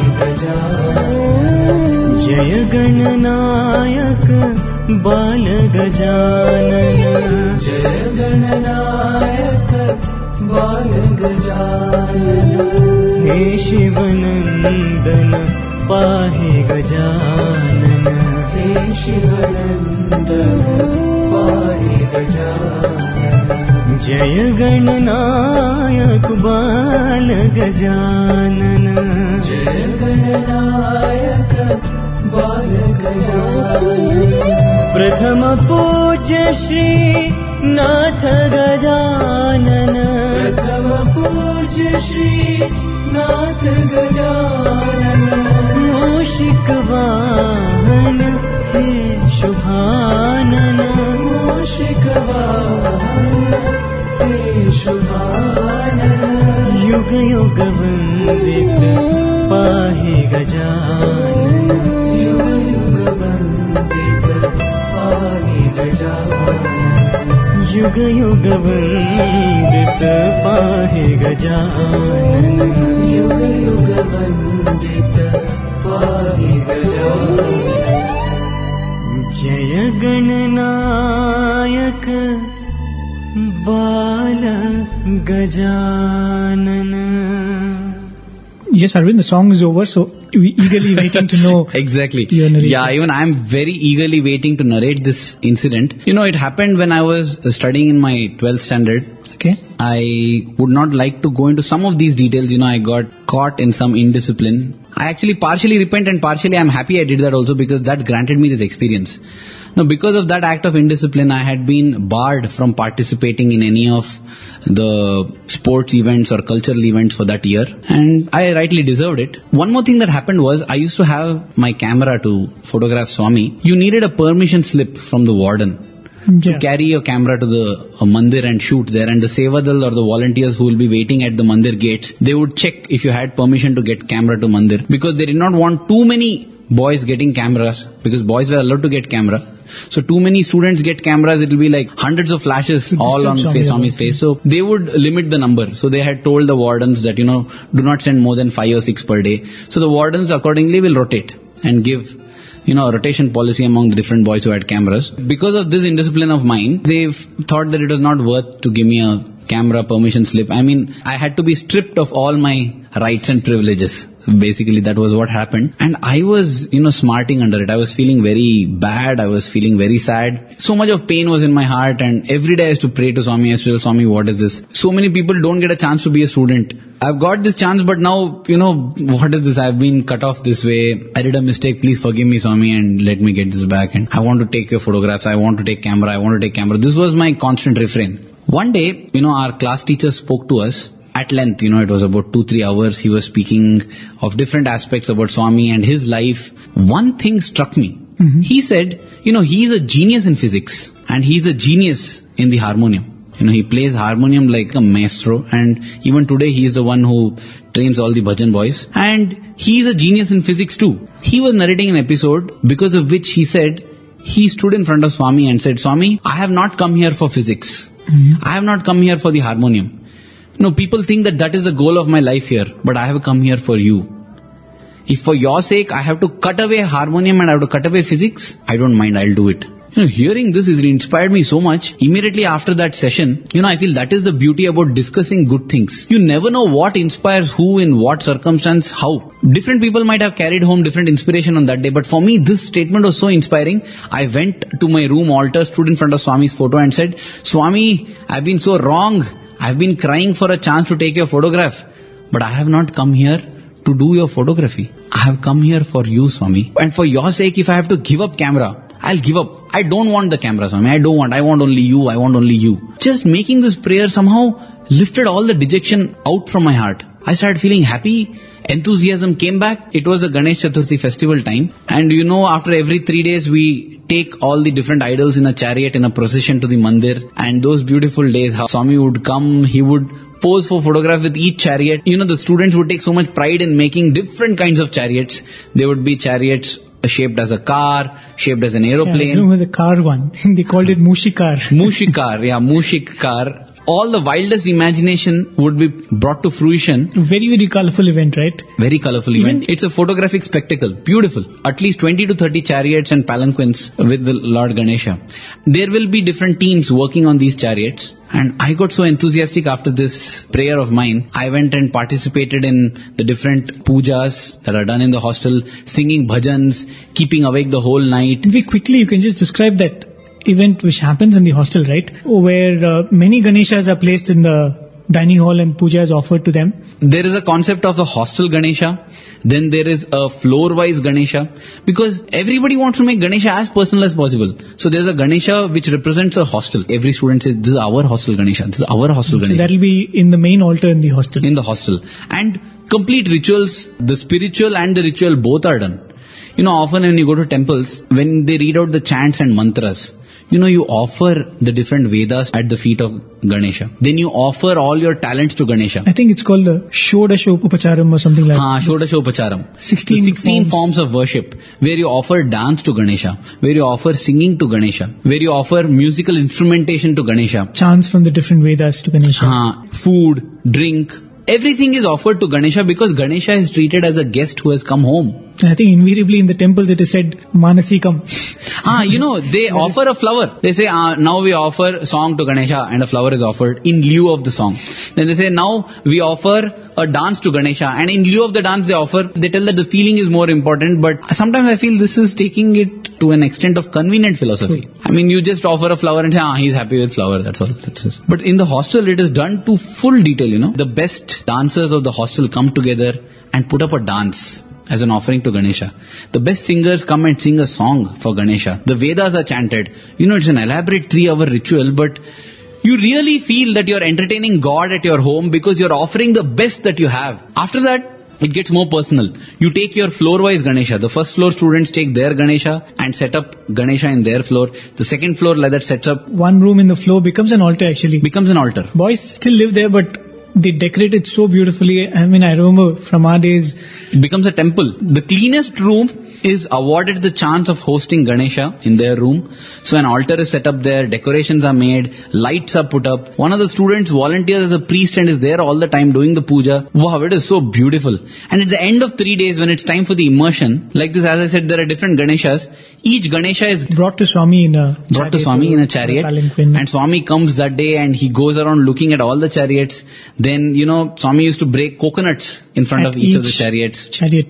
S4: गजानन जय गणनायक बाल गजानन जय गणनायक बाल गजानन हे शिवनंदन पाहि गजानन हे शिवनंदन पाहि गजानन जय गणनायक बाल गजानन जय गणनायक बाल गजानन प्रथम पूज्य श्री नाथ गजानन प्रथम पूज्य श्री नाथ गजानन मूषिकवाहन हे शुभानन मूषिकवाहन हे शुभानन युग युग वंदित पाहि गजानन युग युग वंदित पाहि गजानन युग युग वंदित पाहि गजानन युग युग वंदित पाहि गजानन जय गणनायक बाल Gajanan.
S2: Yes, Arvind, the song is over, so we eagerly waiting to know.
S3: Exactly.
S2: Your narration.
S3: Yeah, even I am very eagerly waiting to narrate this incident. You know, it happened when I was studying in my 12th standard.
S2: Okay.
S3: I would not like to go into some of these details. You know, I got caught in some indiscipline. I actually partially repent and partially I'm happy I did that also because that granted me this experience. Now, because of that act of indiscipline, I had been barred from participating in any of the sports events or cultural events for that year, and I rightly deserved it. One more thing that happened was I used to have my camera to photograph Swami. You needed a permission slip from the warden to carry your camera to the mandir and shoot there, and the Sevadal or the volunteers who will be waiting at the mandir gates, they would check if you had permission to get camera to mandir, because they did not want too many boys getting cameras, because boys were allowed to get camera. So too many students get cameras, it will be like hundreds of flashes all on Swami's face. So they would limit the number. So they had told the wardens that, do not send more than 5 or 6 per day. So the wardens accordingly will rotate and give, a rotation policy among the different boys who had cameras. Because of this indiscipline of mine, they thought that it was not worth to give me a camera permission slip. I mean, I had to be stripped of all my rights and privileges. Basically, that was what happened. And I was, smarting under it. I was feeling very bad. I was feeling very sad. So much of pain was in my heart. And every day I used to pray to Swami. I used to tell Swami, what is this? So many people don't get a chance to be a student. I've got this chance, but now, what is this? I've been cut off this way. I did a mistake. Please forgive me, Swami, and let me get this back. And I want to take your photographs. I want to take camera. I want to take camera. This was my constant refrain. One day, our class teacher spoke to us at length. It was about 2-3 hours. He was speaking of different aspects about Swami and his life. One thing struck me. Mm-hmm. He said, he is a genius in physics and he is a genius in the harmonium. He plays harmonium like a maestro, and even today he is the one who trains all the bhajan boys. And he is a genius in physics too. He was narrating an episode because of which he said, he stood in front of Swami and said, Swami, I have not come here for physics. Mm-hmm. I have not come here for the harmonium. People think that is the goal of my life here, but I have come here for you. If for your sake I have to cut away harmonium and I have to cut away physics, I don't mind, I'll do it. Hearing this is inspired me so much. Immediately after that session, I feel that is the beauty about discussing good things. You never know what inspires who in what circumstance, how. Different people might have carried home different inspiration on that day, but for me this statement was so inspiring. I went to my room altar, stood in front of Swami's photo and said, Swami, I've been so wrong. I've been crying for a chance to take your photograph, but I have not come here to do your photography. I have come here for you, Swami. And for your sake, if I have to give up camera, I'll give up. I don't want the camera, Swami. I want only you. I want only you. Just making this prayer somehow lifted all the dejection out from my heart. I started feeling happy. Enthusiasm came back. It was the Ganesh Chaturthi festival time. And after every 3 days, we take all the different idols in a chariot in a procession to the mandir. And those beautiful days, how Swami would come, he would pose for photograph with each chariot. The students would take so much pride in making different kinds of chariots. There would be chariots shaped as a car, shaped as an aeroplane.
S2: Yeah, I remember the car one. They called it Mushikar.
S3: Mushikar, yeah, Mushikar. All the wildest imagination would be brought to fruition.
S2: Very, very colorful event, right?
S3: Very colorful event. It's a photographic spectacle. Beautiful. At least 20 to 30 chariots and palanquins with the Lord Ganesha. There will be different teams working on these chariots. And I got so enthusiastic after this prayer of mine. I went and participated in the different pujas that are done in the hostel, singing bhajans, keeping awake the whole night.
S2: Very quickly, you can just describe that event which happens in the hostel, right? Where many Ganeshas are placed in the dining hall and puja is offered to them.
S3: There is a concept of the hostel Ganesha. Then there is a floor-wise Ganesha. Because everybody wants to make Ganesha as personal as possible. So there is a Ganesha which represents a hostel. Every student says, this is our hostel Ganesha. This is our hostel Ganesha.
S2: So that will be in the main altar in the hostel.
S3: In the hostel. And complete rituals, the spiritual and the ritual both are done. Often when you go to temples, when they read out the chants and mantras, you offer the different Vedas at the feet of Ganesha. Then you offer all your talents to Ganesha.
S2: I think it's called the Shodasha Upacharam or something like that.
S3: Shodasha Upacharam.
S2: 16
S3: forms of worship, where you offer dance to Ganesha, where you offer singing to Ganesha, where you offer musical instrumentation to Ganesha.
S2: Chants from the different Vedas to Ganesha.
S3: Food, drink. Everything is offered to Ganesha because Ganesha is treated as a guest who has come home.
S2: I think invariably in the temples it is said, Manasikam.
S3: They offer a flower. They say, now we offer song to Ganesha and a flower is offered in lieu of the song. Then they say, now we offer a dance to Ganesha and in lieu of the dance they tell that the feeling is more important, but sometimes I feel this is taking it to an extent of convenient philosophy. You just offer a flower and say, he's happy with flower, that's all. But in the hostel it is done to full detail, The best dancers of the hostel come together and put up a dance as an offering to Ganesha. The best singers come and sing a song for Ganesha. The Vedas are chanted. It's an elaborate 3-hour ritual, but you really feel that you're entertaining God at your home because you're offering the best that you have. After that, it gets more personal. You take your floor-wise Ganesha. The first floor students take their Ganesha and set up Ganesha in their floor. The second floor like that sets up.
S2: One room in the floor becomes an altar actually.
S3: Becomes an altar.
S2: Boys still live there, but they decorate it so beautifully. I remember from our days.
S3: It becomes a temple. The cleanest room is awarded the chance of hosting Ganesha in their room. So an altar is set up there, decorations are made, lights are put up. One of the students volunteers as a priest and is there all the time doing the puja. Wow, it is so beautiful. And at the end of 3 days when it's time for the immersion, like this, as I said, there are different Ganeshas. Each Ganesha is
S2: brought to Swami in a chariot.
S3: And Swami comes that day and he goes around looking at all the chariots. Then, Swami used to break coconuts in front of each of the chariots.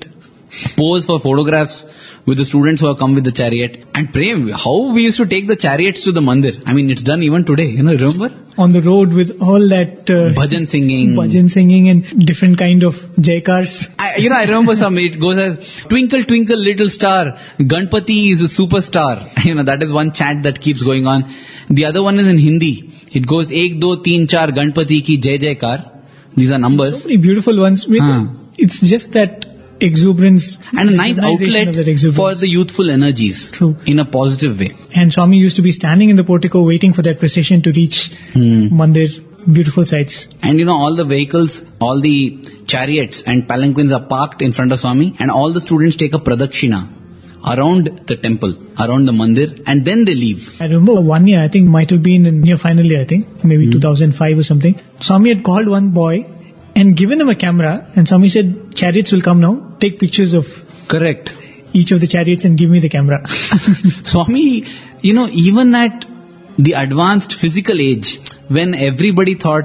S3: Pose for photographs with the students who have come with the chariot. And Prem, how we used to take the chariots to the mandir. It's done even today, remember?
S2: On the road with all that
S3: bhajan
S2: singing and different kind of jaikars.
S3: I remember it goes as, twinkle twinkle little star, Ganpati is a superstar. That is one chant that keeps going on. The other one is in Hindi. It goes, 1, 2, 3, 4, Ganpati ki jai jaikar. These are numbers.
S2: So many beautiful ones. It's just that exuberance
S3: and a nice outlet for the youthful energies.
S2: True.
S3: In a positive way.
S2: And Swami used to be standing in the portico waiting for that procession to reach mandir. Beautiful sights.
S3: And all the vehicles, all the chariots and palanquins are parked in front of Swami and all the students take a pradakshina around the temple, around the mandir, and then they leave.
S2: I remember one year, I think might have been in near final year, I think, maybe 2005 or something. Swami had called one boy and given him a camera and Swami said, chariots will come now, take pictures of.
S3: Correct.
S2: each of the chariots and give me the camera.
S3: Swami, even at the advanced physical age, when everybody thought,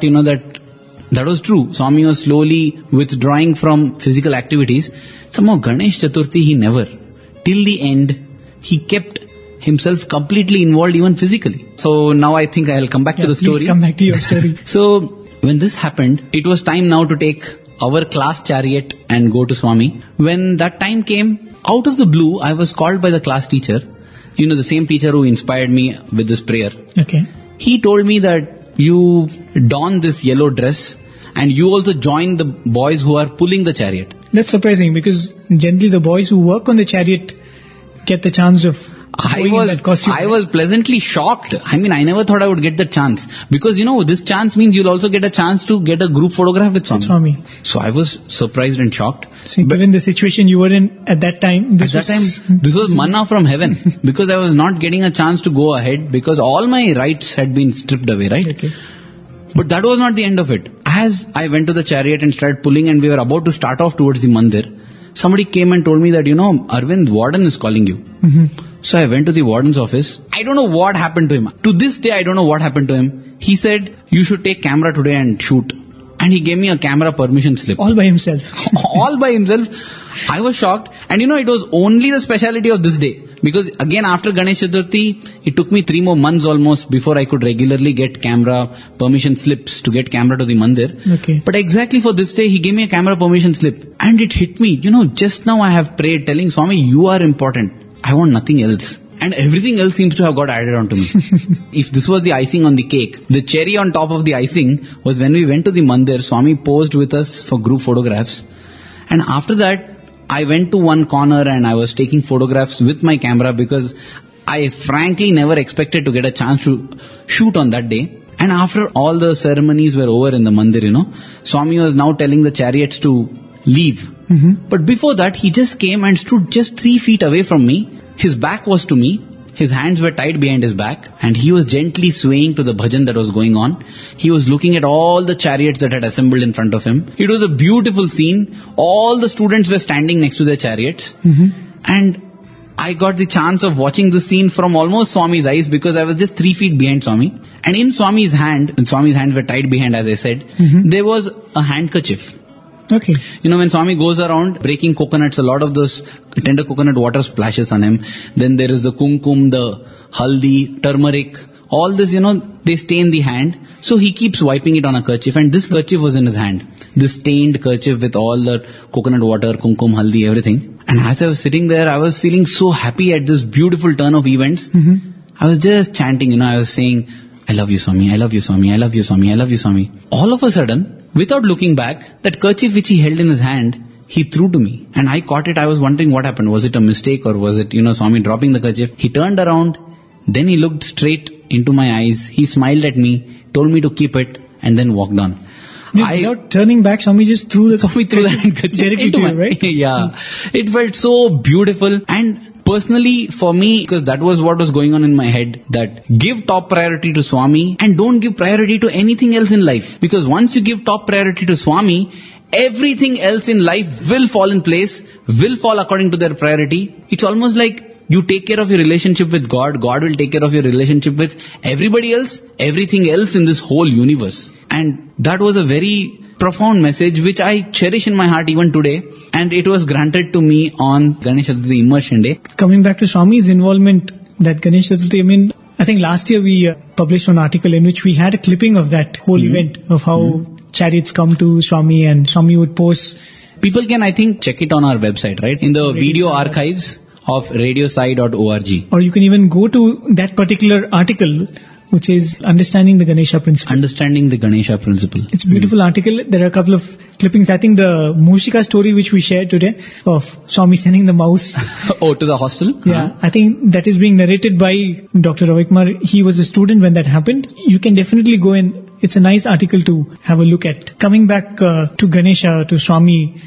S3: that was true, Swami was slowly withdrawing from physical activities, somehow Ganesh Chaturthi, he never, till the end, he kept himself completely involved even physically. So now I think I'll come back to the story.
S2: Please come back to your story.
S3: So when this happened, it was time now to take our class chariot and go to Swami. When that time came, out of the blue, I was called by the class teacher, the same teacher who inspired me with this prayer.
S2: Okay.
S3: He told me that you don this yellow dress and you also join the boys who are pulling the chariot.
S2: That's surprising because generally the boys who work on the chariot get the chance of
S3: I was pleasantly shocked. I never thought I would get the chance. Because, this chance means you'll also get a chance to get a group photograph with Swami. So I was surprised and shocked.
S2: See, given the situation you were in at that time, this
S3: was manna from heaven. Because I was not getting a chance to go ahead because all my rights had been stripped away, right?
S2: Okay.
S3: But that was not the end of it. As I went to the chariot and started pulling and we were about to start off towards the mandir, somebody came and told me that, Arvind, warden is calling you.
S2: Mm-hmm.
S3: So I went to the warden's office. I don't know what happened to him. To this day, I don't know what happened to him. He said, you should take camera today and shoot. And he gave me a camera permission slip.
S2: All by himself.
S3: All by himself. I was shocked. And it was only the speciality of this day. Because again, after Ganesh Chaturthi, it took me 3 more months almost before I could regularly get camera permission slips to get camera to the mandir.
S2: Okay.
S3: But exactly for this day, he gave me a camera permission slip. And it hit me. Just now I have prayed telling Swami, you are important. I want nothing else. And everything else seems to have got added on to me. If this was the icing on the cake, the cherry on top of the icing was when we went to the mandir, Swami posed with us for group photographs. And after that, I went to one corner and I was taking photographs with my camera because I frankly never expected to get a chance to shoot on that day. And after all the ceremonies were over in the mandir, Swami was now telling the chariots to leave.
S2: Mm-hmm.
S3: But before that, he just came and stood just 3 feet away from me. His back was to me. His hands were tied behind his back. And he was gently swaying to the bhajan that was going on. He was looking at all the chariots that had assembled in front of him. It was a beautiful scene. All the students were standing next to their chariots.
S2: Mm-hmm.
S3: And I got the chance of watching the scene from almost Swami's eyes because I was just 3 feet behind Swami. And in Swami's hands were tied behind, as I said, there was a handkerchief.
S2: Okay.
S3: When Swami goes around breaking coconuts, a lot of this tender coconut water splashes on him. Then there is the kumkum, the haldi, turmeric. All this, they stain the hand. So he keeps wiping it on a kerchief. And this kerchief was in his hand. This stained kerchief with all the coconut water, kumkum, haldi, everything. And as I was sitting there, I was feeling so happy at this beautiful turn of events.
S2: Mm-hmm.
S3: I was just chanting, I was saying, I love you, Swami, I love you, Swami, I love you, Swami, I love you, Swami. All of a sudden, without looking back, that kerchief which he held in his hand, he threw to me. And I caught it. I was wondering what happened. Was it a mistake or was it, Swami dropping the kerchief? He turned around. Then he looked straight into my eyes. He smiled at me, told me to keep it and then walked on.
S2: Without turning back, Swami just threw the
S3: kerchief
S2: directly to you, right?
S3: Yeah. It felt so beautiful. And personally, for me, because that was what was going on in my head, that give top priority to Swami and don't give priority to anything else in life. Because once you give top priority to Swami, everything else in life will fall in place, will fall according to their priority. It's almost like you take care of your relationship with God, God will take care of your relationship with everybody else, everything else in this whole universe. And that was a very profound message which I cherish in my heart even today, and it was granted to me on Ganesh Chaturthi Immersion Day.
S2: Coming back to Swami's involvement, that Ganesh Chaturthi, I think last year we published an article in which we had a clipping of that whole event, of how chariots come to Swami and Swami would post.
S3: People can, I think, check it on our website, right? In the video archives of radiosai.org.
S2: Or you can even go to that particular article, which is Understanding the Ganesha Principle.
S3: Understanding the Ganesha Principle.
S2: It's a beautiful article. There are a couple of clippings. I think the Mushika story which we shared today of Swami sending the mouse.
S3: To the hostel?
S2: Yeah, I think that is being narrated by Dr. Ravikumar. He was a student when that happened. You can definitely go in. It's a nice article to have a look at. Coming back to Ganesha, to Swami,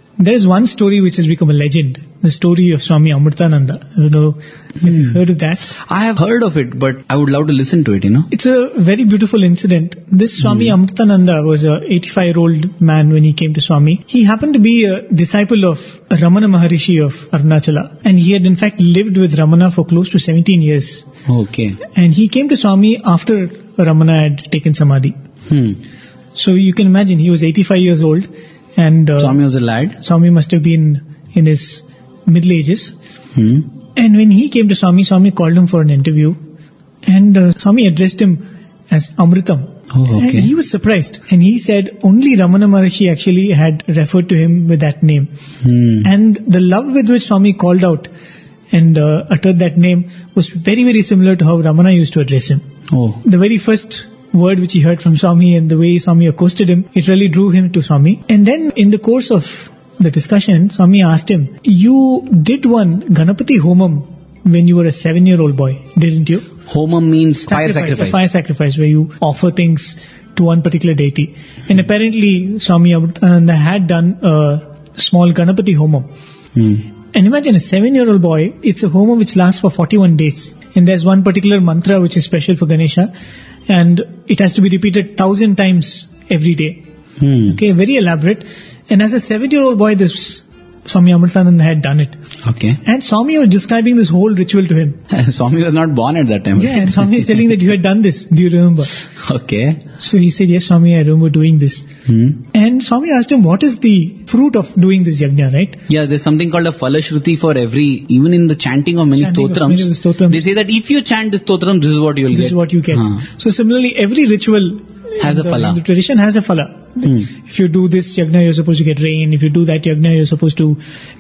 S2: There is one story which has become a legend. The story of Swami Amritananda. I don't know, have you heard of that?
S3: I have heard of it, but I would love to listen to it,
S2: It's a very beautiful incident. This Swami Amritananda was a 85-year-old man when he came to Swami. He happened to be a disciple of Ramana Maharishi of Arunachala. And he had in fact lived with Ramana for close to 17 years.
S3: Okay.
S2: And he came to Swami after Ramana had taken Samadhi. So you can imagine, he was 85 years old. And
S3: Swami was a lad?
S2: Swami must have been in his middle ages. And when he came to Swami, Swami called him for an interview. And Swami addressed him as Amritam.
S3: Oh, okay.
S2: And he was surprised. And he said only Ramana Maharishi actually had referred to him with that name. And the love with which Swami called out and uttered that name was very, very similar to how Ramana used to address him.
S3: Oh.
S2: The very first word which he heard from Swami and the way Swami accosted him, it really drew him to Swami. And then in the course of the discussion, Swami asked him, you did one Ganapati Homam when you were a 7-year-old boy, didn't you?
S3: Homam means fire sacrifice.
S2: A fire sacrifice where you offer things to one particular deity. And apparently Swami Amritananda had done a small Ganapati Homam. And imagine a 7-year-old boy, it's a Homam which lasts for 41 days. And there's one particular mantra which is special for Ganesha. And it has to be repeated 1,000 times every day. Okay, very elaborate. And as a 7-year-old boy, this Swami Amritananda had done it.
S3: Okay.
S2: And Swami was describing this whole ritual to him.
S3: Swami was not born at that time.
S2: Yeah, and Swami is telling that you had done this. Do you remember?
S3: Okay.
S2: So he said, yes, Swami, I remember doing this. And Swami asked him, what is the fruit of doing this yajna, right?
S3: Yeah, there's something called a Falashruti for every, even in the chanting of many stotrams, they say that if you chant this stotram, this is what you will get.
S2: This is what you get. So similarly, every ritual
S3: has a phala.
S2: The tradition has a phala. If you do this yajna, you're supposed to get rain. If you do that yajna, you're supposed to,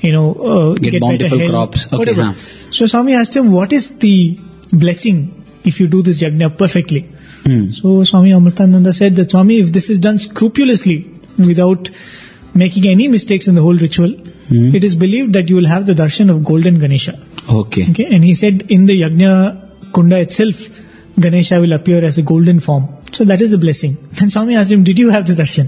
S3: get bountiful crops. Okay,
S2: whatever. So Swami asked him, what is the blessing if you do this yajna perfectly? So Swami Amritananda said that, Swami, if this is done scrupulously, without making any mistakes in the whole ritual, it is believed that you will have the darshan of golden Ganesha.
S3: Okay.
S2: And he said in the yajna kunda itself, Ganesha will appear as a golden form. So that is the blessing. Then Swami asked him, did you have the darshan?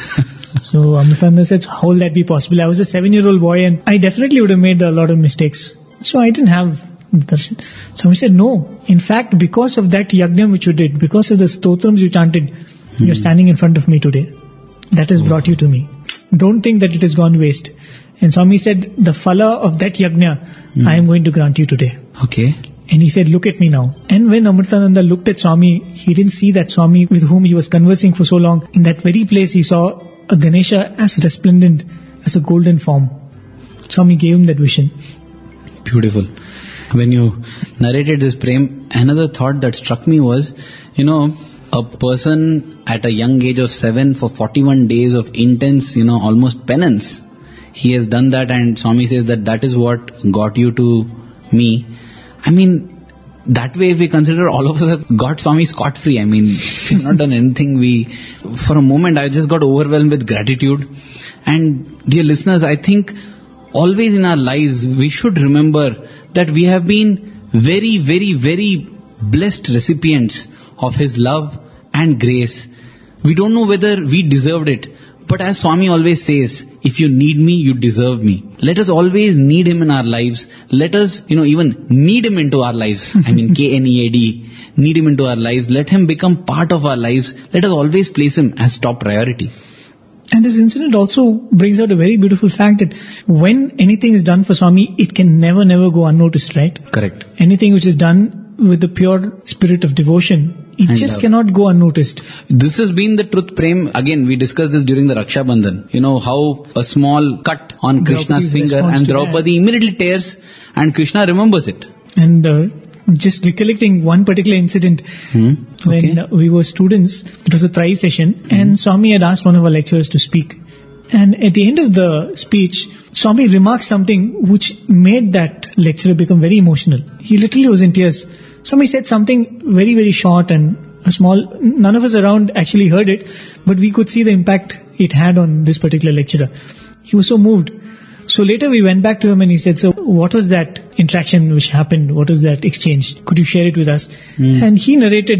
S2: So Amritananda said, how will that be possible? I was a 7-year-old boy and I definitely would have made a lot of mistakes. So I didn't have the darshan. Swami said, no. In fact, because of that yajna which you did, because of the stotrams you chanted, you're standing in front of me today. That has brought you to me. Don't think that it has gone waste. And Swami said, the phala of that yajna, I am going to grant you today.
S3: Okay.
S2: And he said, look at me now. And when Amritananda looked at Swami, he didn't see that Swami with whom he was conversing for so long. In that very place, he saw a Ganesha as resplendent as a golden form. Swami gave him that vision.
S3: Beautiful. When you narrated this, Prem, another thought that struck me was, a person at a young age of 7 for 41 days of intense, almost penance. He has done that, and Swami says that is what got you to me. I mean, that way if we consider, all of us have got Swami scot-free. I mean, we've not done anything. For a moment, I just got overwhelmed with gratitude. And dear listeners, I think always in our lives, we should remember that we have been very, very, very blessed recipients of His love and grace. We don't know whether we deserved it. But as Swami always says, if you need me, you deserve me. Let us always need Him in our lives. Let us, even need Him into our lives. I mean, KNEAD, need Him into our lives. Let Him become part of our lives. Let us always place Him as top priority.
S2: And this incident also brings out a very beautiful fact that when anything is done for Swami, it can never go unnoticed, right?
S3: Correct.
S2: Anything which is done with the pure spirit of devotion, it just cannot go unnoticed.
S3: This has been the truth, Prem. Again, we discussed this during the Raksha Bandhan. How a small cut on Krishna's finger and Draupadi immediately tears and Krishna remembers it.
S2: And just recollecting one particular incident, when we were students, it was a Trai session, and Swami had asked one of our lecturers to speak. And at the end of the speech, Swami remarked something which made that lecturer become very emotional. He literally was in tears. Swami said something very, very short and small. None of us around actually heard it, but we could see the impact it had on this particular lecturer. He was so moved. So later we went back to him and he said, so what was that interaction which happened? What was that exchange? Could you share it with us? And he narrated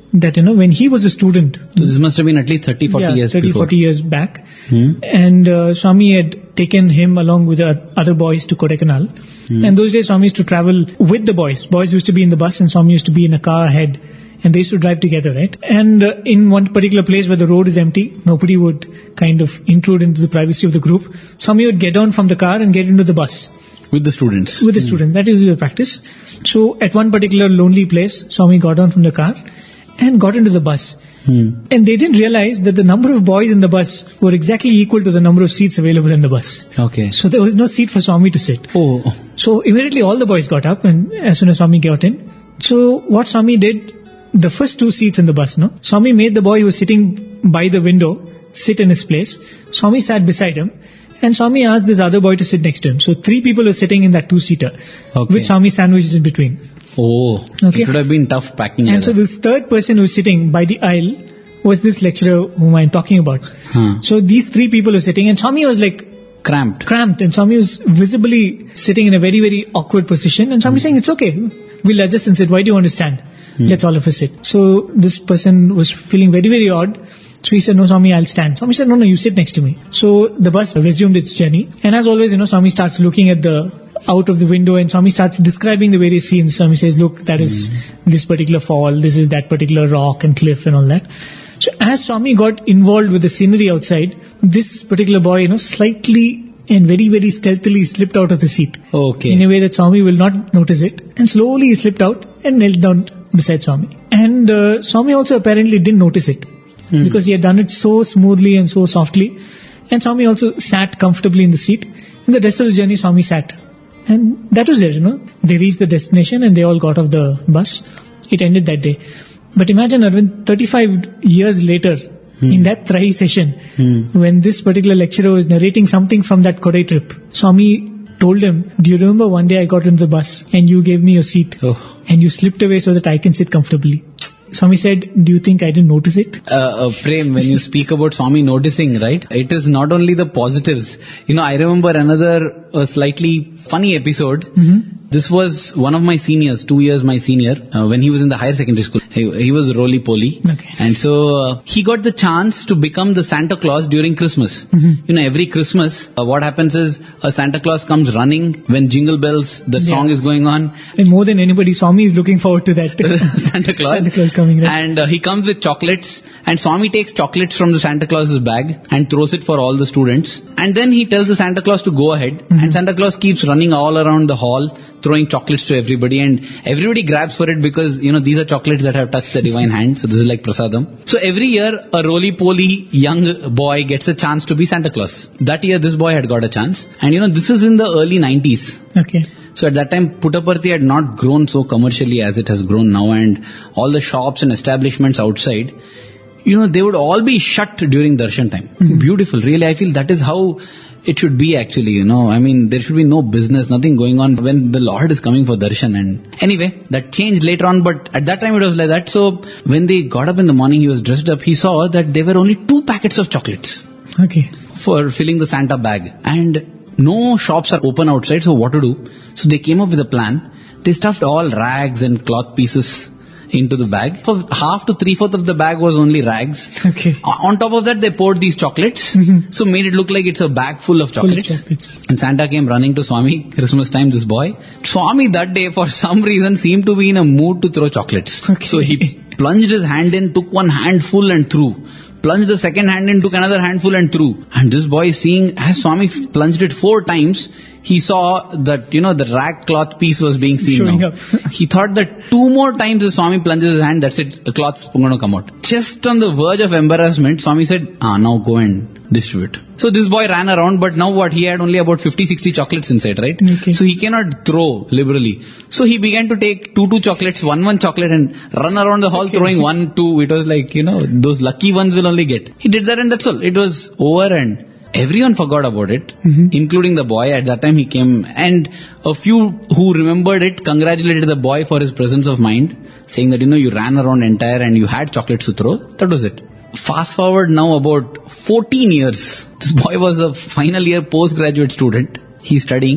S2: that, when he was a student,
S3: So this must have been at least 30-40 years
S2: 30,
S3: before.
S2: 40 years back,
S3: Hmm.
S2: and Swami had taken him along with the other boys to Kodaikanal. And those days Swami used to travel with the boys. Boys used to be in the bus and Swami used to be in a car ahead. And they used to drive together, right? And in one particular place where the road is empty, nobody would kind of intrude into the privacy of the group. Swami would get down from the car and get into the bus
S3: With the students.
S2: with the student. That is the practice. So at one particular lonely place, Swami got down from the car and got into the bus. And they didn't realize that the number of boys in the bus were exactly equal to the number of seats available in the bus.
S3: Okay.
S2: So there was no seat for Swami to sit.
S3: Oh.
S2: So immediately all the boys got up, and as soon as Swami got in, so what Swami did, the first 2 seats in the bus, Swami made the boy who was sitting by the window sit in his place. Swami sat beside him, and Swami asked this other boy to sit next to him. So 3 people were sitting in that 2-seater,
S3: Okay.
S2: with Swami sandwiched in between.
S3: Oh.
S2: Okay.
S3: It would have been tough packing.
S2: And so this third person who was sitting by the aisle was this lecturer whom I'm talking about. So these 3 people were sitting, and Swami was like
S3: Cramped.
S2: and Swami was visibly sitting in a very, very awkward position, and Swami saying, it's okay, we'll adjust and sit, why do you want to stand? Let's all of us sit. So this person was feeling very, very odd. So he said, no, Swami, I'll stand. Swami said, no, you sit next to me. So the bus resumed its journey, and as always, Swami starts looking at the out of the window, and Swami starts describing the various scenes. Swami says, look, that is this particular fall, this is that particular rock and cliff and all that. So as Swami got involved with the scenery outside, this particular boy, slightly and very, very stealthily slipped out of the seat.
S3: Okay.
S2: In a way that Swami will not notice it. And slowly he slipped out and knelt down beside Swami. And Swami also apparently didn't notice it. Because he had done it so smoothly and so softly. And Swami also sat comfortably in the seat. And the rest of the journey, Swami sat. And that was it, They reached the destination and they all got off the bus. It ended that day. But imagine, Arvind, 35 years later, in that Trahi session, when this particular lecturer was narrating something from that Kodai trip, Swami told him, do you remember one day I got into the bus and you gave me your seat and you slipped away so that I can sit comfortably? Swami said, do you think I didn't notice it?
S3: Prem, when you speak about Swami noticing, right, it is not only the positives. I remember another slightly funny episode. This was one of my seniors, 2 years my senior, when he was in the higher secondary school. He was roly-poly.
S2: Okay.
S3: And so he got the chance to become the Santa Claus during Christmas. Every Christmas, what happens is a Santa Claus comes running when Jingle Bells, the song is going on.
S2: And more than anybody, Swami is looking forward to that.
S3: Santa Claus.
S2: Santa Claus coming, right?
S3: And he comes with chocolates, and Swami takes chocolates from the Santa Claus's bag and throws it for all the students. And then he tells the Santa Claus to go ahead, and Santa Claus keeps running all around the hall, throwing chocolates to everybody, and everybody grabs for it because, these are chocolates that have touched the divine hand, so this is like prasadam. So every year, a roly-poly young boy gets a chance to be Santa Claus. That year, this boy had got a chance. And this is in the early 90s.
S2: Okay.
S3: So at that time, Puttaparthi had not grown so commercially as it has grown now, and all the shops and establishments outside, they would all be shut during darshan time. Beautiful. Really, I feel that is how it should be actually, there should be no business, nothing going on when the Lord is coming for darshan. And anyway, that changed later on, but at that time it was like that. So when they got up in the morning, he was dressed up, he saw that there were only 2 packets of chocolates.
S2: Okay.
S3: For filling the Santa bag. And no shops are open outside, so what to do? So they came up with a plan. They stuffed all rags and cloth pieces into the bag. For half to 3/4 of the bag was only rags.
S2: Okay.
S3: On top of that, they poured these chocolates. So made it look like it's a bag full of chocolates.
S2: Full of chocolates.
S3: And Santa came running to Swami, Christmas time, this boy. Swami that day, for some reason, seemed to be in a mood to throw chocolates.
S2: Okay.
S3: So he plunged his hand in, took one handful and threw. Plunged the second hand in, took another handful and threw. And this boy, seeing, as Swami plunged it 4 times, he saw that, the rag cloth piece was being seen
S2: Showing
S3: now.
S2: up.
S3: He thought that 2 more times if Swami plunges his hand, that's it, the cloth's going to come out. Just on the verge of embarrassment, Swami said, now go and distribute. So this boy ran around, but now what? He had only about 50-60 chocolates inside, right?
S2: Okay.
S3: So he cannot throw liberally. So he began to take 2 chocolates, one chocolate, and run around the hall throwing 1, 2. It was like, those lucky ones will only get. He did that and that's all. It was over and everyone forgot about it, including the boy. At that time he came, and a few who remembered it congratulated the boy for his presence of mind, saying that, you ran around entire and you had chocolates to throw. That was it. Fast forward now about 14 years. This boy was a final year postgraduate student. He's studying.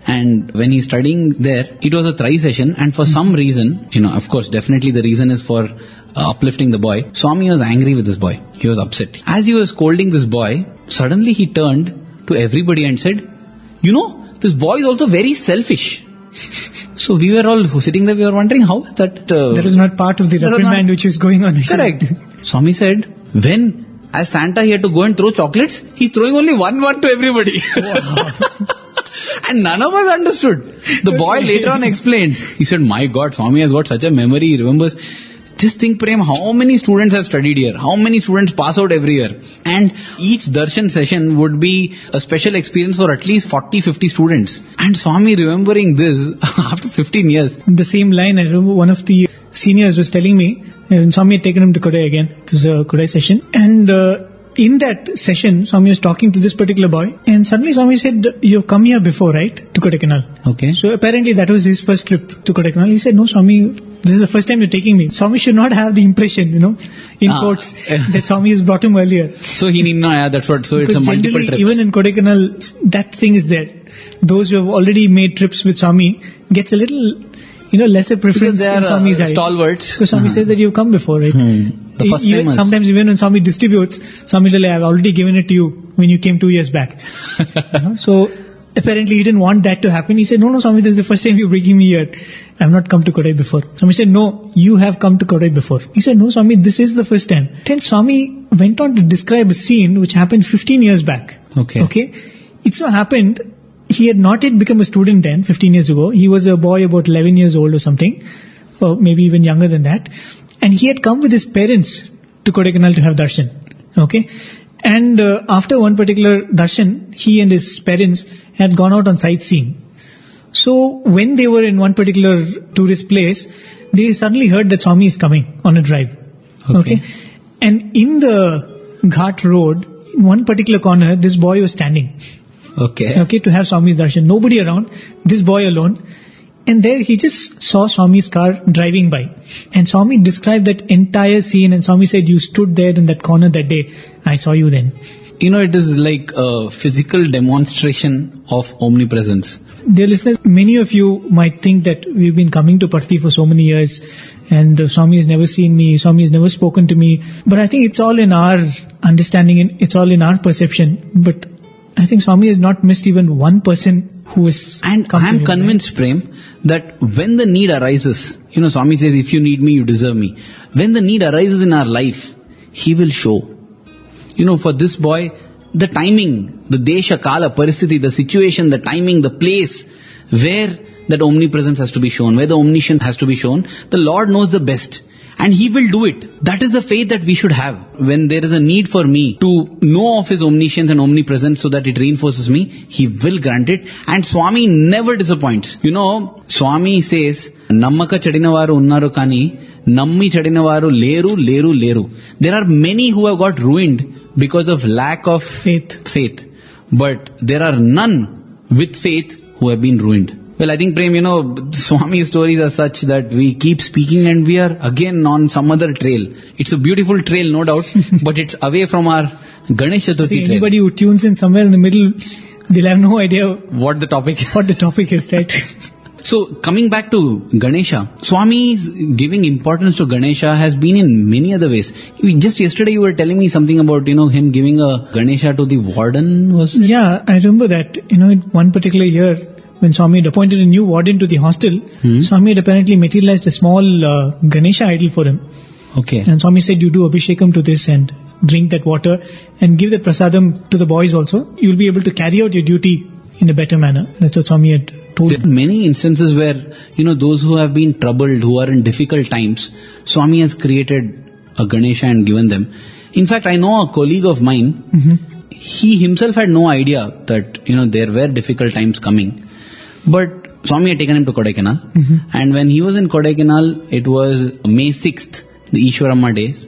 S3: And when he's studying there, it was a Trai session, and for some reason, of course, definitely the reason is for uplifting the boy. Swami was angry with this boy. He was upset. As he was scolding this boy, suddenly he turned to everybody and said, this boy is also very selfish. So we were all sitting there, we were wondering how that...
S2: that was not part of the reprimand which was going on.
S3: Correct. Swami said, when as Santa he had to go and throw chocolates, he's throwing only one to everybody. Wow. And none of us understood. The boy later on explained. He said, my God, Swami has got such a memory, he remembers. Just think, Prem, how many students have studied here? How many students pass out every year? And each darshan session would be a special experience for at least 40-50 students. And Swami remembering this after 15 years.
S2: The same line, I remember one of the seniors was telling me, and Swami had taken him to Kodai again. It was a Kodai session. And in that session, Swami was talking to this particular boy, and suddenly Swami said, you've come here before, right? To Kodaikanal.
S3: Okay.
S2: So apparently that was his first trip to Kodaikanal. He said, no, Swami, this is the first time you're taking me. Swami should not have the impression, in quotes, that Swami has brought him earlier.
S3: So he need not, that's what, so
S2: because
S3: it's a multiple trip.
S2: Even in Kodaikanal, that thing is there. Those who have already made trips with Swami gets a little, lesser preference in Swami's eye.
S3: Stalwarts.
S2: So Swami says that you've come before, right?
S3: The first timers.
S2: Sometimes even when Swami distributes, Swami will say, I've already given it to you when you came 2 years back. So apparently he didn't want that to happen. He said, no, Swami, this is the first time you're bringing me here. I've not come to Kodai before. Swami said, no, you have come to Kodai before. He said, no, Swami, this is the first time. Then Swami went on to describe a scene which happened 15 years back. Okay. It so happened, he had not yet become a student then, 15 years ago. He was a boy about 11 years old or something, or maybe even younger than that. And he had come with his parents to Kodaikanal to have darshan. Okay. And after one particular darshan, he and his parents had gone out on sightseeing. So when they were in one particular tourist place, they suddenly heard that Swami is coming on a drive. Okay. And in the Ghat road, in one particular corner, this boy was standing. Okay, to have Swami's darshan. Nobody around, this boy alone. And there he just saw Swami's car driving by. And Swami described that entire scene, and Swami said, you stood there in that corner that day. I saw you then.
S3: It is like a physical demonstration of omnipresence.
S2: Dear listeners, many of you might think that we've been coming to Parthi for so many years and Swami has never seen me, Swami has never spoken to me. But I think it's all in our understanding and it's all in our perception. But I think Swami has not missed even one person who is...
S3: And I am convinced, Prem, that when the need arises, Swami says, if you need me, you deserve me. When the need arises in our life, He will show. For this boy, the timing, the desha, kala, paristhiti, the situation, the timing, the place where that omnipresence has to be shown, where the omniscience has to be shown, the Lord knows the best. And He will do it. That is the faith that we should have. When there is a need for me to know of His omniscience and omnipresence so that it reinforces me, He will grant it. And Swami never disappoints. Swami says, Nammaka chadinavaru unnaru kani, nammi chadinavaru leru. There are many who have got ruined because of lack of faith. But there are none with faith who have been ruined. Well, I think, Prem, Swami's stories are such that we keep speaking and we are again on some other trail. It's a beautiful trail, no doubt, but it's away from our Ganesh Chaturthi trail.
S2: Anybody who tunes in somewhere in the middle, they'll have no idea
S3: what the topic
S2: is, right?
S3: So, coming back to Ganesha, Swami's giving importance to Ganesha has been in many other ways. Just yesterday you were telling me something about, him giving a Ganesha to the warden.
S2: Yeah, I remember that, in one particular year, when Swami had appointed a new warden to the hostel, Swami had apparently materialized a small Ganesha idol for him.
S3: Okay.
S2: And Swami said, you do Abhishekam to this and drink that water and give that prasadam to the boys also. You'll be able to carry out your duty in a better manner. That's what Swami had told.
S3: There are many instances where, those who have been troubled, who are in difficult times, Swami has created a Ganesha and given them. In fact, I know a colleague of mine, he himself had no idea that, there were difficult times coming. But Swami had taken him to Kodaikanal. And when he was in Kodaikanal, it was May 6th, the Ishwaramma days.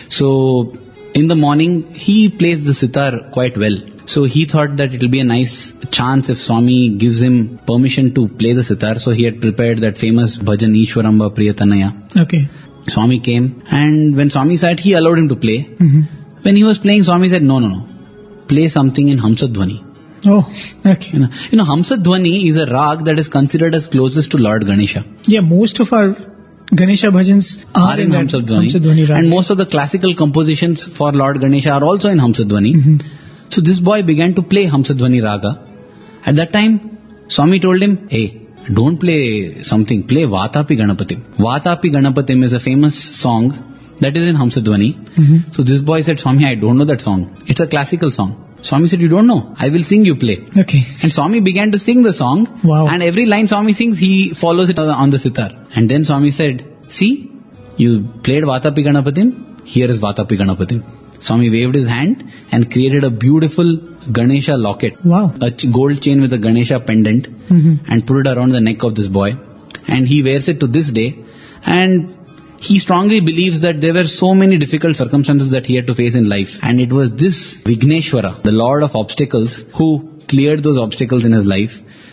S3: So, in the morning, he plays the sitar quite well. So, he thought that it will be a nice chance if Swami gives him permission to play the sitar. So, he had prepared that famous bhajan, Ishwaramba Priyatanaya.
S2: Okay.
S3: Swami came, and when Swami sat, he allowed him to play. When he was playing, Swami said, no. Play something in Hamsadhvani.
S2: Oh, okay.
S3: You know, Hamsa Dhwani is a rag that is considered as closest to Lord Ganesha.
S2: Yeah, most of our Ganesha bhajans are in that
S3: Hamsa Dhwani.
S2: Hamsa Dhwani rag.
S3: And most of the classical compositions for Lord Ganesha are also in Hamsa Dhwani. So this boy began to play Hamsa Dhwani raga. At that time, Swami told him, hey, don't play something, play Vatapi Ganapatim. Vatapi Ganapatim is a famous song that is in Hamsa Dhwani. So this boy said, Swami, I don't know that song. It's a classical song. Swami said, you don't know? I will sing, you play.
S2: Okay.
S3: And Swami began to sing the song.
S2: Wow.
S3: And every line Swami sings, he follows it on the sitar. And then Swami said, see, you played Vatapi Ganapatim, here is Vatapi Ganapatim. Swami waved his hand and created a beautiful Ganesha locket.
S2: Wow.
S3: A gold chain with a Ganesha pendant and put it around the neck of this boy. And he wears it to this day. And he strongly believes that there were so many difficult circumstances that he had to face in life. And it was this Vigneshwara, the Lord of Obstacles, who cleared those obstacles in his life.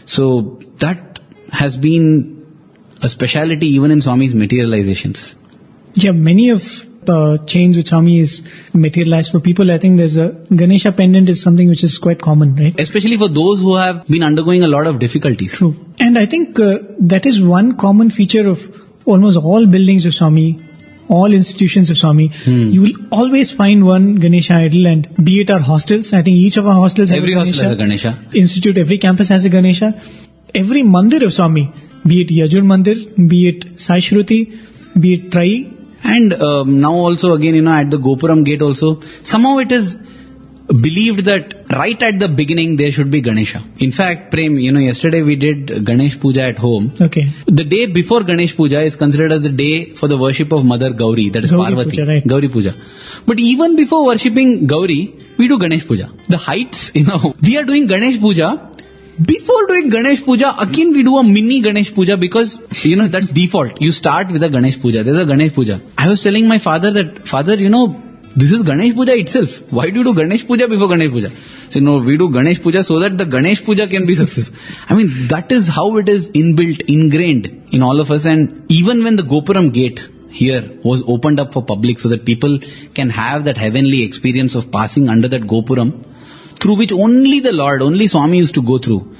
S3: So that has been a speciality even in Swami's materializations.
S2: Yeah, many of the chains which Swami is materialized for people, I think there's a Ganesha pendant is something which is quite common, right?
S3: Especially for those who have been undergoing a lot of difficulties.
S2: True. And I think that is one common feature of almost all buildings of Swami, all institutions of Swami. You will always find one Ganesha idol, and be it our hostels, I think each of our hostels
S3: Every
S2: have a
S3: hostel has a Ganesha.
S2: Institute, every campus has a Ganesha. Every mandir of Swami, be it Yajur Mandir, be it Sai Shruti, be it Trai.
S3: And now also again, at the Gopuram gate also, somehow it is believed that right at the beginning there should be Ganesha. In fact, Prem, yesterday we did Ganesh Puja at home.
S2: Okay.
S3: The day before Ganesh Puja is considered as the day for the worship of Mother Gauri, that is
S2: Gauri
S3: Parvati.
S2: Puja, right.
S3: Gauri Puja. But even before worshipping Gauri, we do Ganesh Puja. The heights, we are doing Ganesh Puja. Before doing Ganesh Puja, again we do a mini Ganesh Puja because, that's default. You start with a Ganesh Puja. There's a Ganesh Puja. I was telling my father that, Father, this is Ganesh Puja itself. Why do you do Ganesh Puja before Ganesh Puja? So no, we do Ganesh Puja so that the Ganesh Puja can be successful. I mean, that is how it is inbuilt, ingrained in all of us. And even when the Gopuram gate here was opened up for public so that people can have that heavenly experience of passing under that Gopuram, through which only the Lord, only Swami used to go through.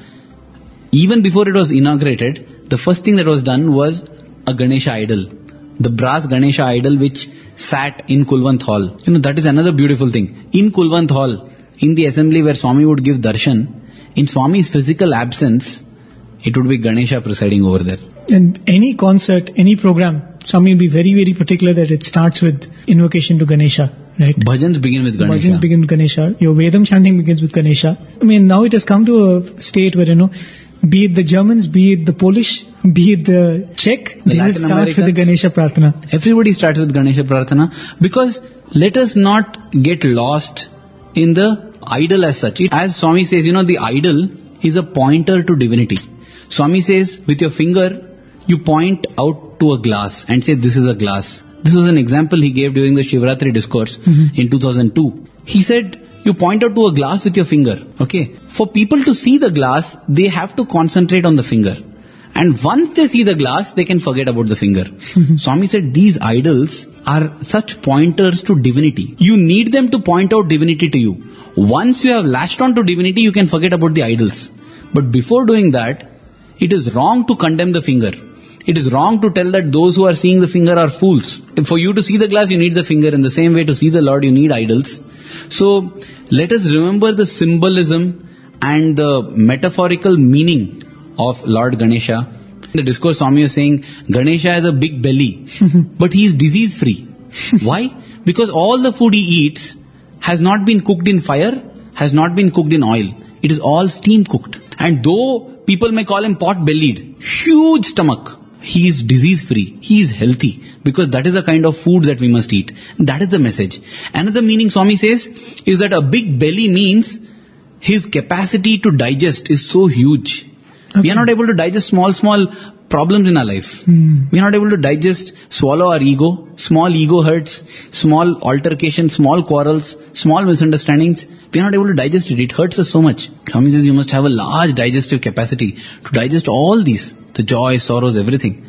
S3: Even before it was inaugurated, the first thing that was done was a Ganesha idol. The brass Ganesha idol which sat in Kulwant Hall. That is another beautiful thing. In Kulwant Hall, in the assembly where Swami would give darshan, in Swami's physical absence, it would be Ganesha presiding over there.
S2: And any concert, any program, Swami will be very, very particular that it starts with invocation to Ganesha, right?
S3: Bhajans begin with Ganesha.
S2: Bhajans begin with Ganesha. Your Vedam chanting begins with Ganesha. I mean, now it has come to a state where, be it the Germans, be it the Polish, be it the Czech, they will start with the Ganesha Prarthana.
S3: Everybody starts with Ganesha Prarthana because let us not get lost in the idol as such. As Swami says, the idol is a pointer to divinity. Swami says, with your finger, you point out to a glass and say, this is a glass. This was an example he gave during the Shivratri discourse in 2002. He said, you point out to a glass with your finger. Okay. For people to see the glass, they have to concentrate on the finger. And once they see the glass, they can forget about the finger. Swami said, these idols are such pointers to divinity. You need them to point out divinity to you. Once you have latched on to divinity, you can forget about the idols. But before doing that, it is wrong to condemn the finger. It is wrong to tell that those who are seeing the finger are fools. For you to see the glass, you need the finger. In the same way, to see the Lord, you need idols. So, let us remember the symbolism and the metaphorical meaning of Lord Ganesha. In the discourse, Swami is saying, Ganesha has a big belly, but he is disease-free. Why? Because all the food he eats has not been cooked in fire, has not been cooked in oil. It is all steam cooked. And though people may call him pot-bellied, huge stomach, he is disease-free. He is healthy. Because that is the kind of food that we must eat. That is the message. Another meaning Swami says is that a big belly means his capacity to digest is so huge. Okay. We are not able to digest small problems in our life. We are not able to swallow our ego. Small ego hurts, small altercations, small quarrels, small misunderstandings. We are not able to digest it. It hurts us so much. Swami says you must have a large digestive capacity to digest all these. The joy, sorrows, everything.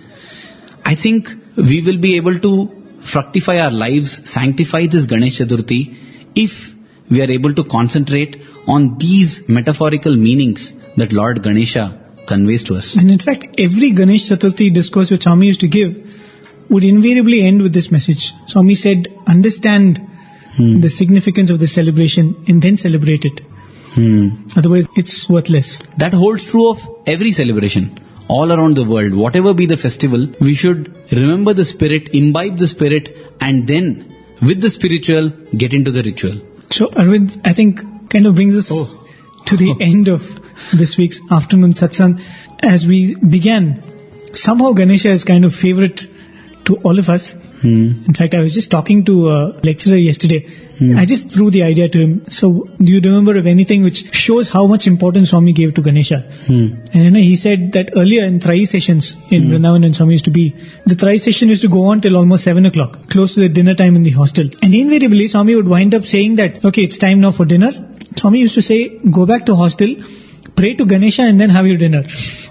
S3: I think we will be able to fructify our lives, sanctify this Ganesh Chaturthi if we are able to concentrate on these metaphorical meanings that Lord Ganesha conveys to us.
S2: And in fact, every Ganesh Chaturthi discourse which Swami used to give would invariably end with this message. Swami said, understand the significance of the celebration and then celebrate it. Otherwise, it's worthless.
S3: That holds true of every celebration. All around the world, whatever be the festival, we should remember the spirit, imbibe the spirit, and then, with the spiritual, get into the ritual.
S2: So, Arvind, I think kind of brings us to the end of this week's afternoon satsang. As we began, somehow Ganesha is kind of favorite to all of us. In fact, I was just talking to a lecturer yesterday. I just threw the idea to him. So, do you remember of anything which shows how much importance Swami gave to Ganesha? And he said that earlier in Trai sessions in Vrindavan and Swami used to be, the Trai session used to go on till almost 7 o'clock, close to the dinner time in the hostel. And invariably, Swami would wind up saying that, okay, it's time now for dinner. Swami used to say, go back to hostel, pray to Ganesha and then have your dinner.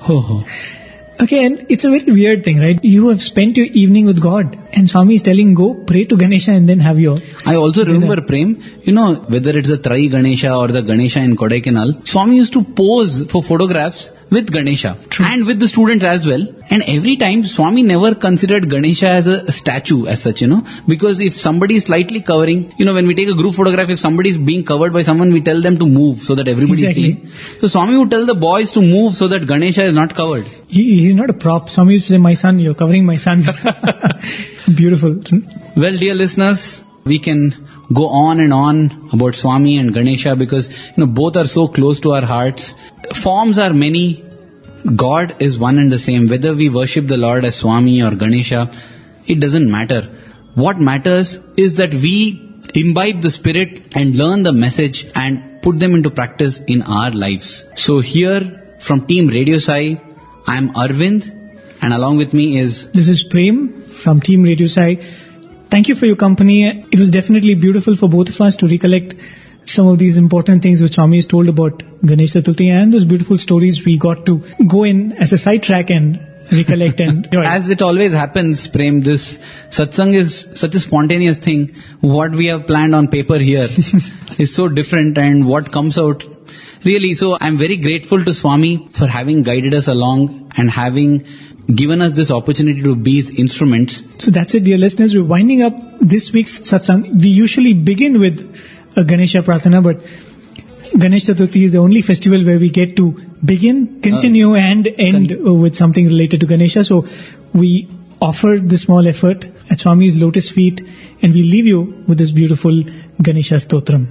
S2: Okay, and it's a very weird thing, right? You have spent your evening with God and Swami is telling, go pray to Ganesha and then have your
S3: I also remember, Prem, whether it's the Trai Ganesha or the Ganesha in Kodaikanal, Swami used to pose for photographs with Ganesha and with the students as well. And every time, Swami never considered Ganesha as a statue as such, because if somebody is slightly covering, when we take a group photograph, if somebody is being covered by someone, we tell them to move so that everybody is seeing. So Swami would tell the boys to move so that Ganesha is not covered.
S2: He's not a prop. Swami used to say, my son, you're covering my son. Beautiful.
S3: Well, dear listeners, we can go on and on about Swami and Ganesha because, both are so close to our hearts. Forms are many. God is one and the same. Whether we worship the Lord as Swami or Ganesha, it doesn't matter. What matters is that we imbibe the spirit and learn the message and put them into practice in our lives. So here from Team Radio Sai, I am Arvind and along with me is...
S2: This is Prem from Team Radio Sai. Thank you for your company. It was definitely beautiful for both of us to recollect some of these important things which Swami has told about Ganesh Chaturthi and those beautiful stories we got to go in as a sidetrack and recollect and enjoy.
S3: As it always happens, Prem, this satsang is such a spontaneous thing. What we have planned on paper here is so different and what comes out really. So I'm very grateful to Swami for having guided us along and having given us this opportunity to be his instruments.
S2: So that's it, dear listeners. We're winding up this week's satsang. We usually begin with a Ganesha Prarthana, but Ganesh Chaturthi is the only festival where we get to begin, continue and end with something related to Ganesha. So we offer this small effort at Swami's lotus feet and we leave you with this beautiful Ganesha Stotram.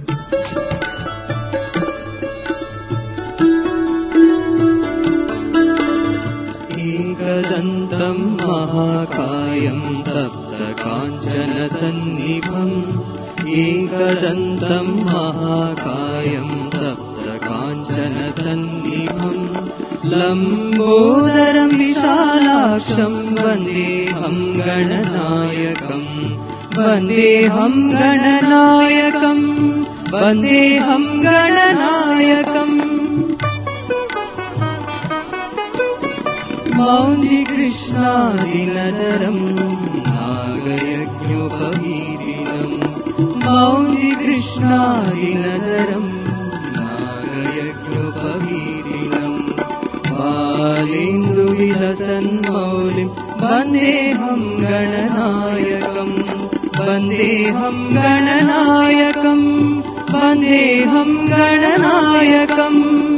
S4: Ekadantam mahakayam tapta kanchana sannibham Ekadantam mahakayam tapta kanchana sannibham Lambodaram vishalaksham vandeham gananayakam Vandeham gananayakam Vandeham gananayakam Maunji Krishna dinadaram Nagayajñopavirinam Maunji Krishna dinadaram Nagayajñopavirinam Valindu vilasan maulim Vandeham gananayakam Vandeham gananayakam Vandeham gananayakam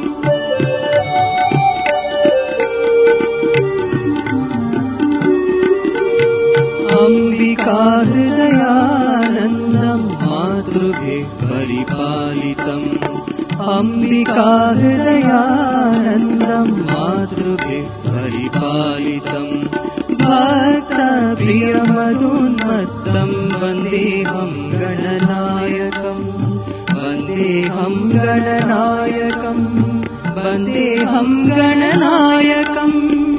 S4: Ambika hridayanandam madhrubhe paripalitam Ambika hridayanandam madhrubhe paripalitam Bhakta priyamadunmattam vandeham gananayakam Vandeham gananayakam Vandeham gananayakam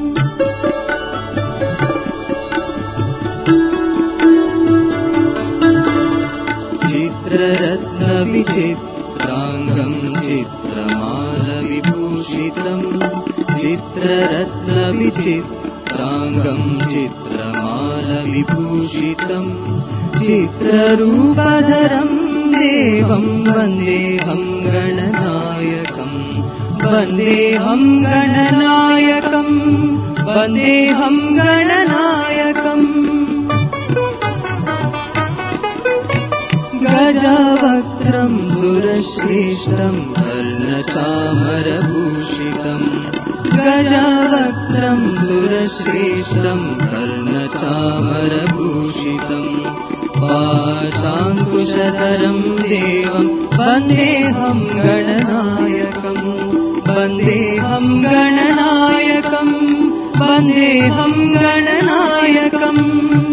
S4: Chitraratna vichitrangam chitramala vibhushitam Chitraratna vichitrangam chitramala vibhushitam Chitrarupadaram सर्वदेवं वन्देऽहं गणनायकम् वन्देऽहं गणनायकम् वन्देऽहं गणनायकम् गजवक्त्रं सुरश्रेष्ठं कर्णचामरभूषितम् गजवक्त्रं सुरश्रेष्ठं कर्णचामरभूषितम् पाशाङ्कुशधरं देवं वन्देऽहं गणनायकम् वन्देऽहं गणनायकम् वन्देऽहं गणनायकम्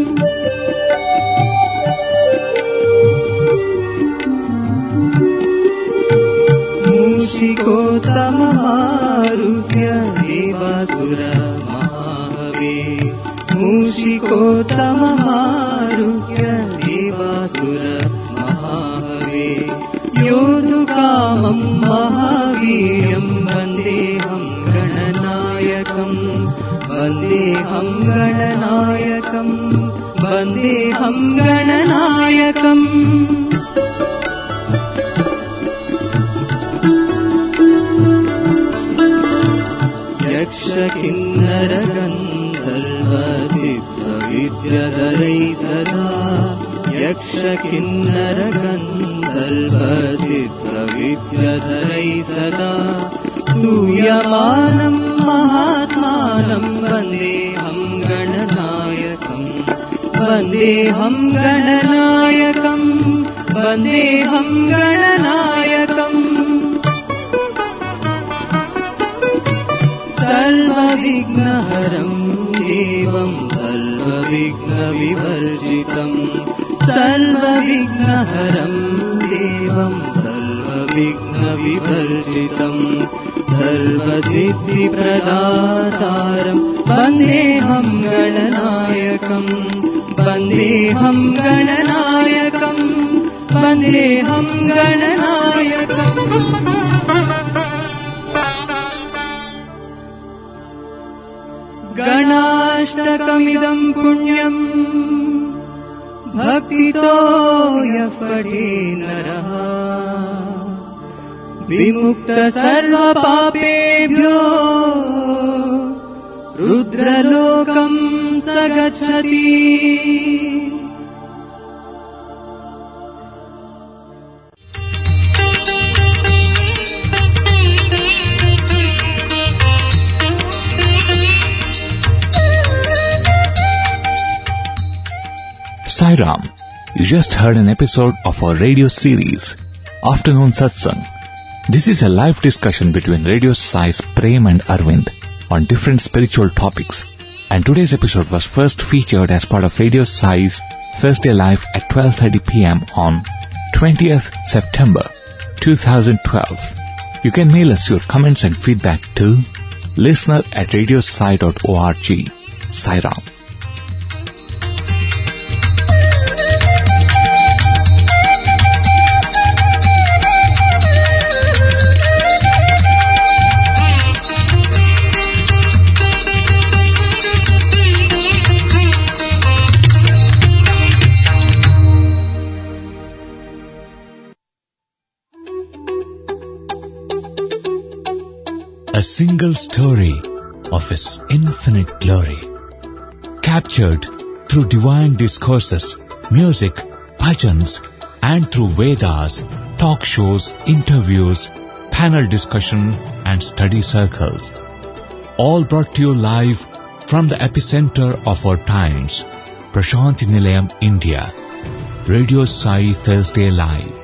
S4: मूषिकोत्तममारुह्य देवासुर महाहवे मूषिकोत्तममारुह्य देवासुर महाहवे योद्धुकामं महावीर्यं वन्देऽहं गणनायकम् वन्देऽहं गणनायकम् वन्देऽहं गणनायकम् यक्षकिन्नरगन्धर्वसिद्धविद्यधरैः सदा यक्षकिन्नरगन्धर्वसिद्धविद्यधरैः सदा स्तूयमानं महात्मानं वन्देऽहं गणनायकम् वन्देऽहं गणनायकम् वन्देऽहं गणनायकम् सर्वविघ्नहरं देवं सर्वविघ्नविवर्जितं सर्वविघ्नहरं देवं सर्वविघ्नविवर्जितं सर्वसिद्धिप्रदातारं वन्देऽहं गणनायकम् वन्देऽहं गणनायकम् वन्देऽहं गणनायकम् गणाष्टकमिदं पुण्यम् भक्तितो यः पठे नरः विमुक्तः सर्वपापेभ्यो रुद्रलोकं स गच्छति
S1: Sai Ram, you just heard an episode of our radio series, Afternoon Satsang. This is a live discussion between Radio Sai's Prem and Arvind on different spiritual topics. And today's episode was first featured as part of Radio Sai's Thursday Live at 12:30 p.m. on 20th September 2012. You can mail us your comments and feedback to listener@radiosai.org. Sai Ram. A single story of His infinite glory, captured through divine discourses, music, bhajans, and through Vedas, talk shows, interviews, panel discussion, and study circles. All brought to you live from the epicenter of our times, Prashanthi Nilayam, India. Radio Sai Thursday Live.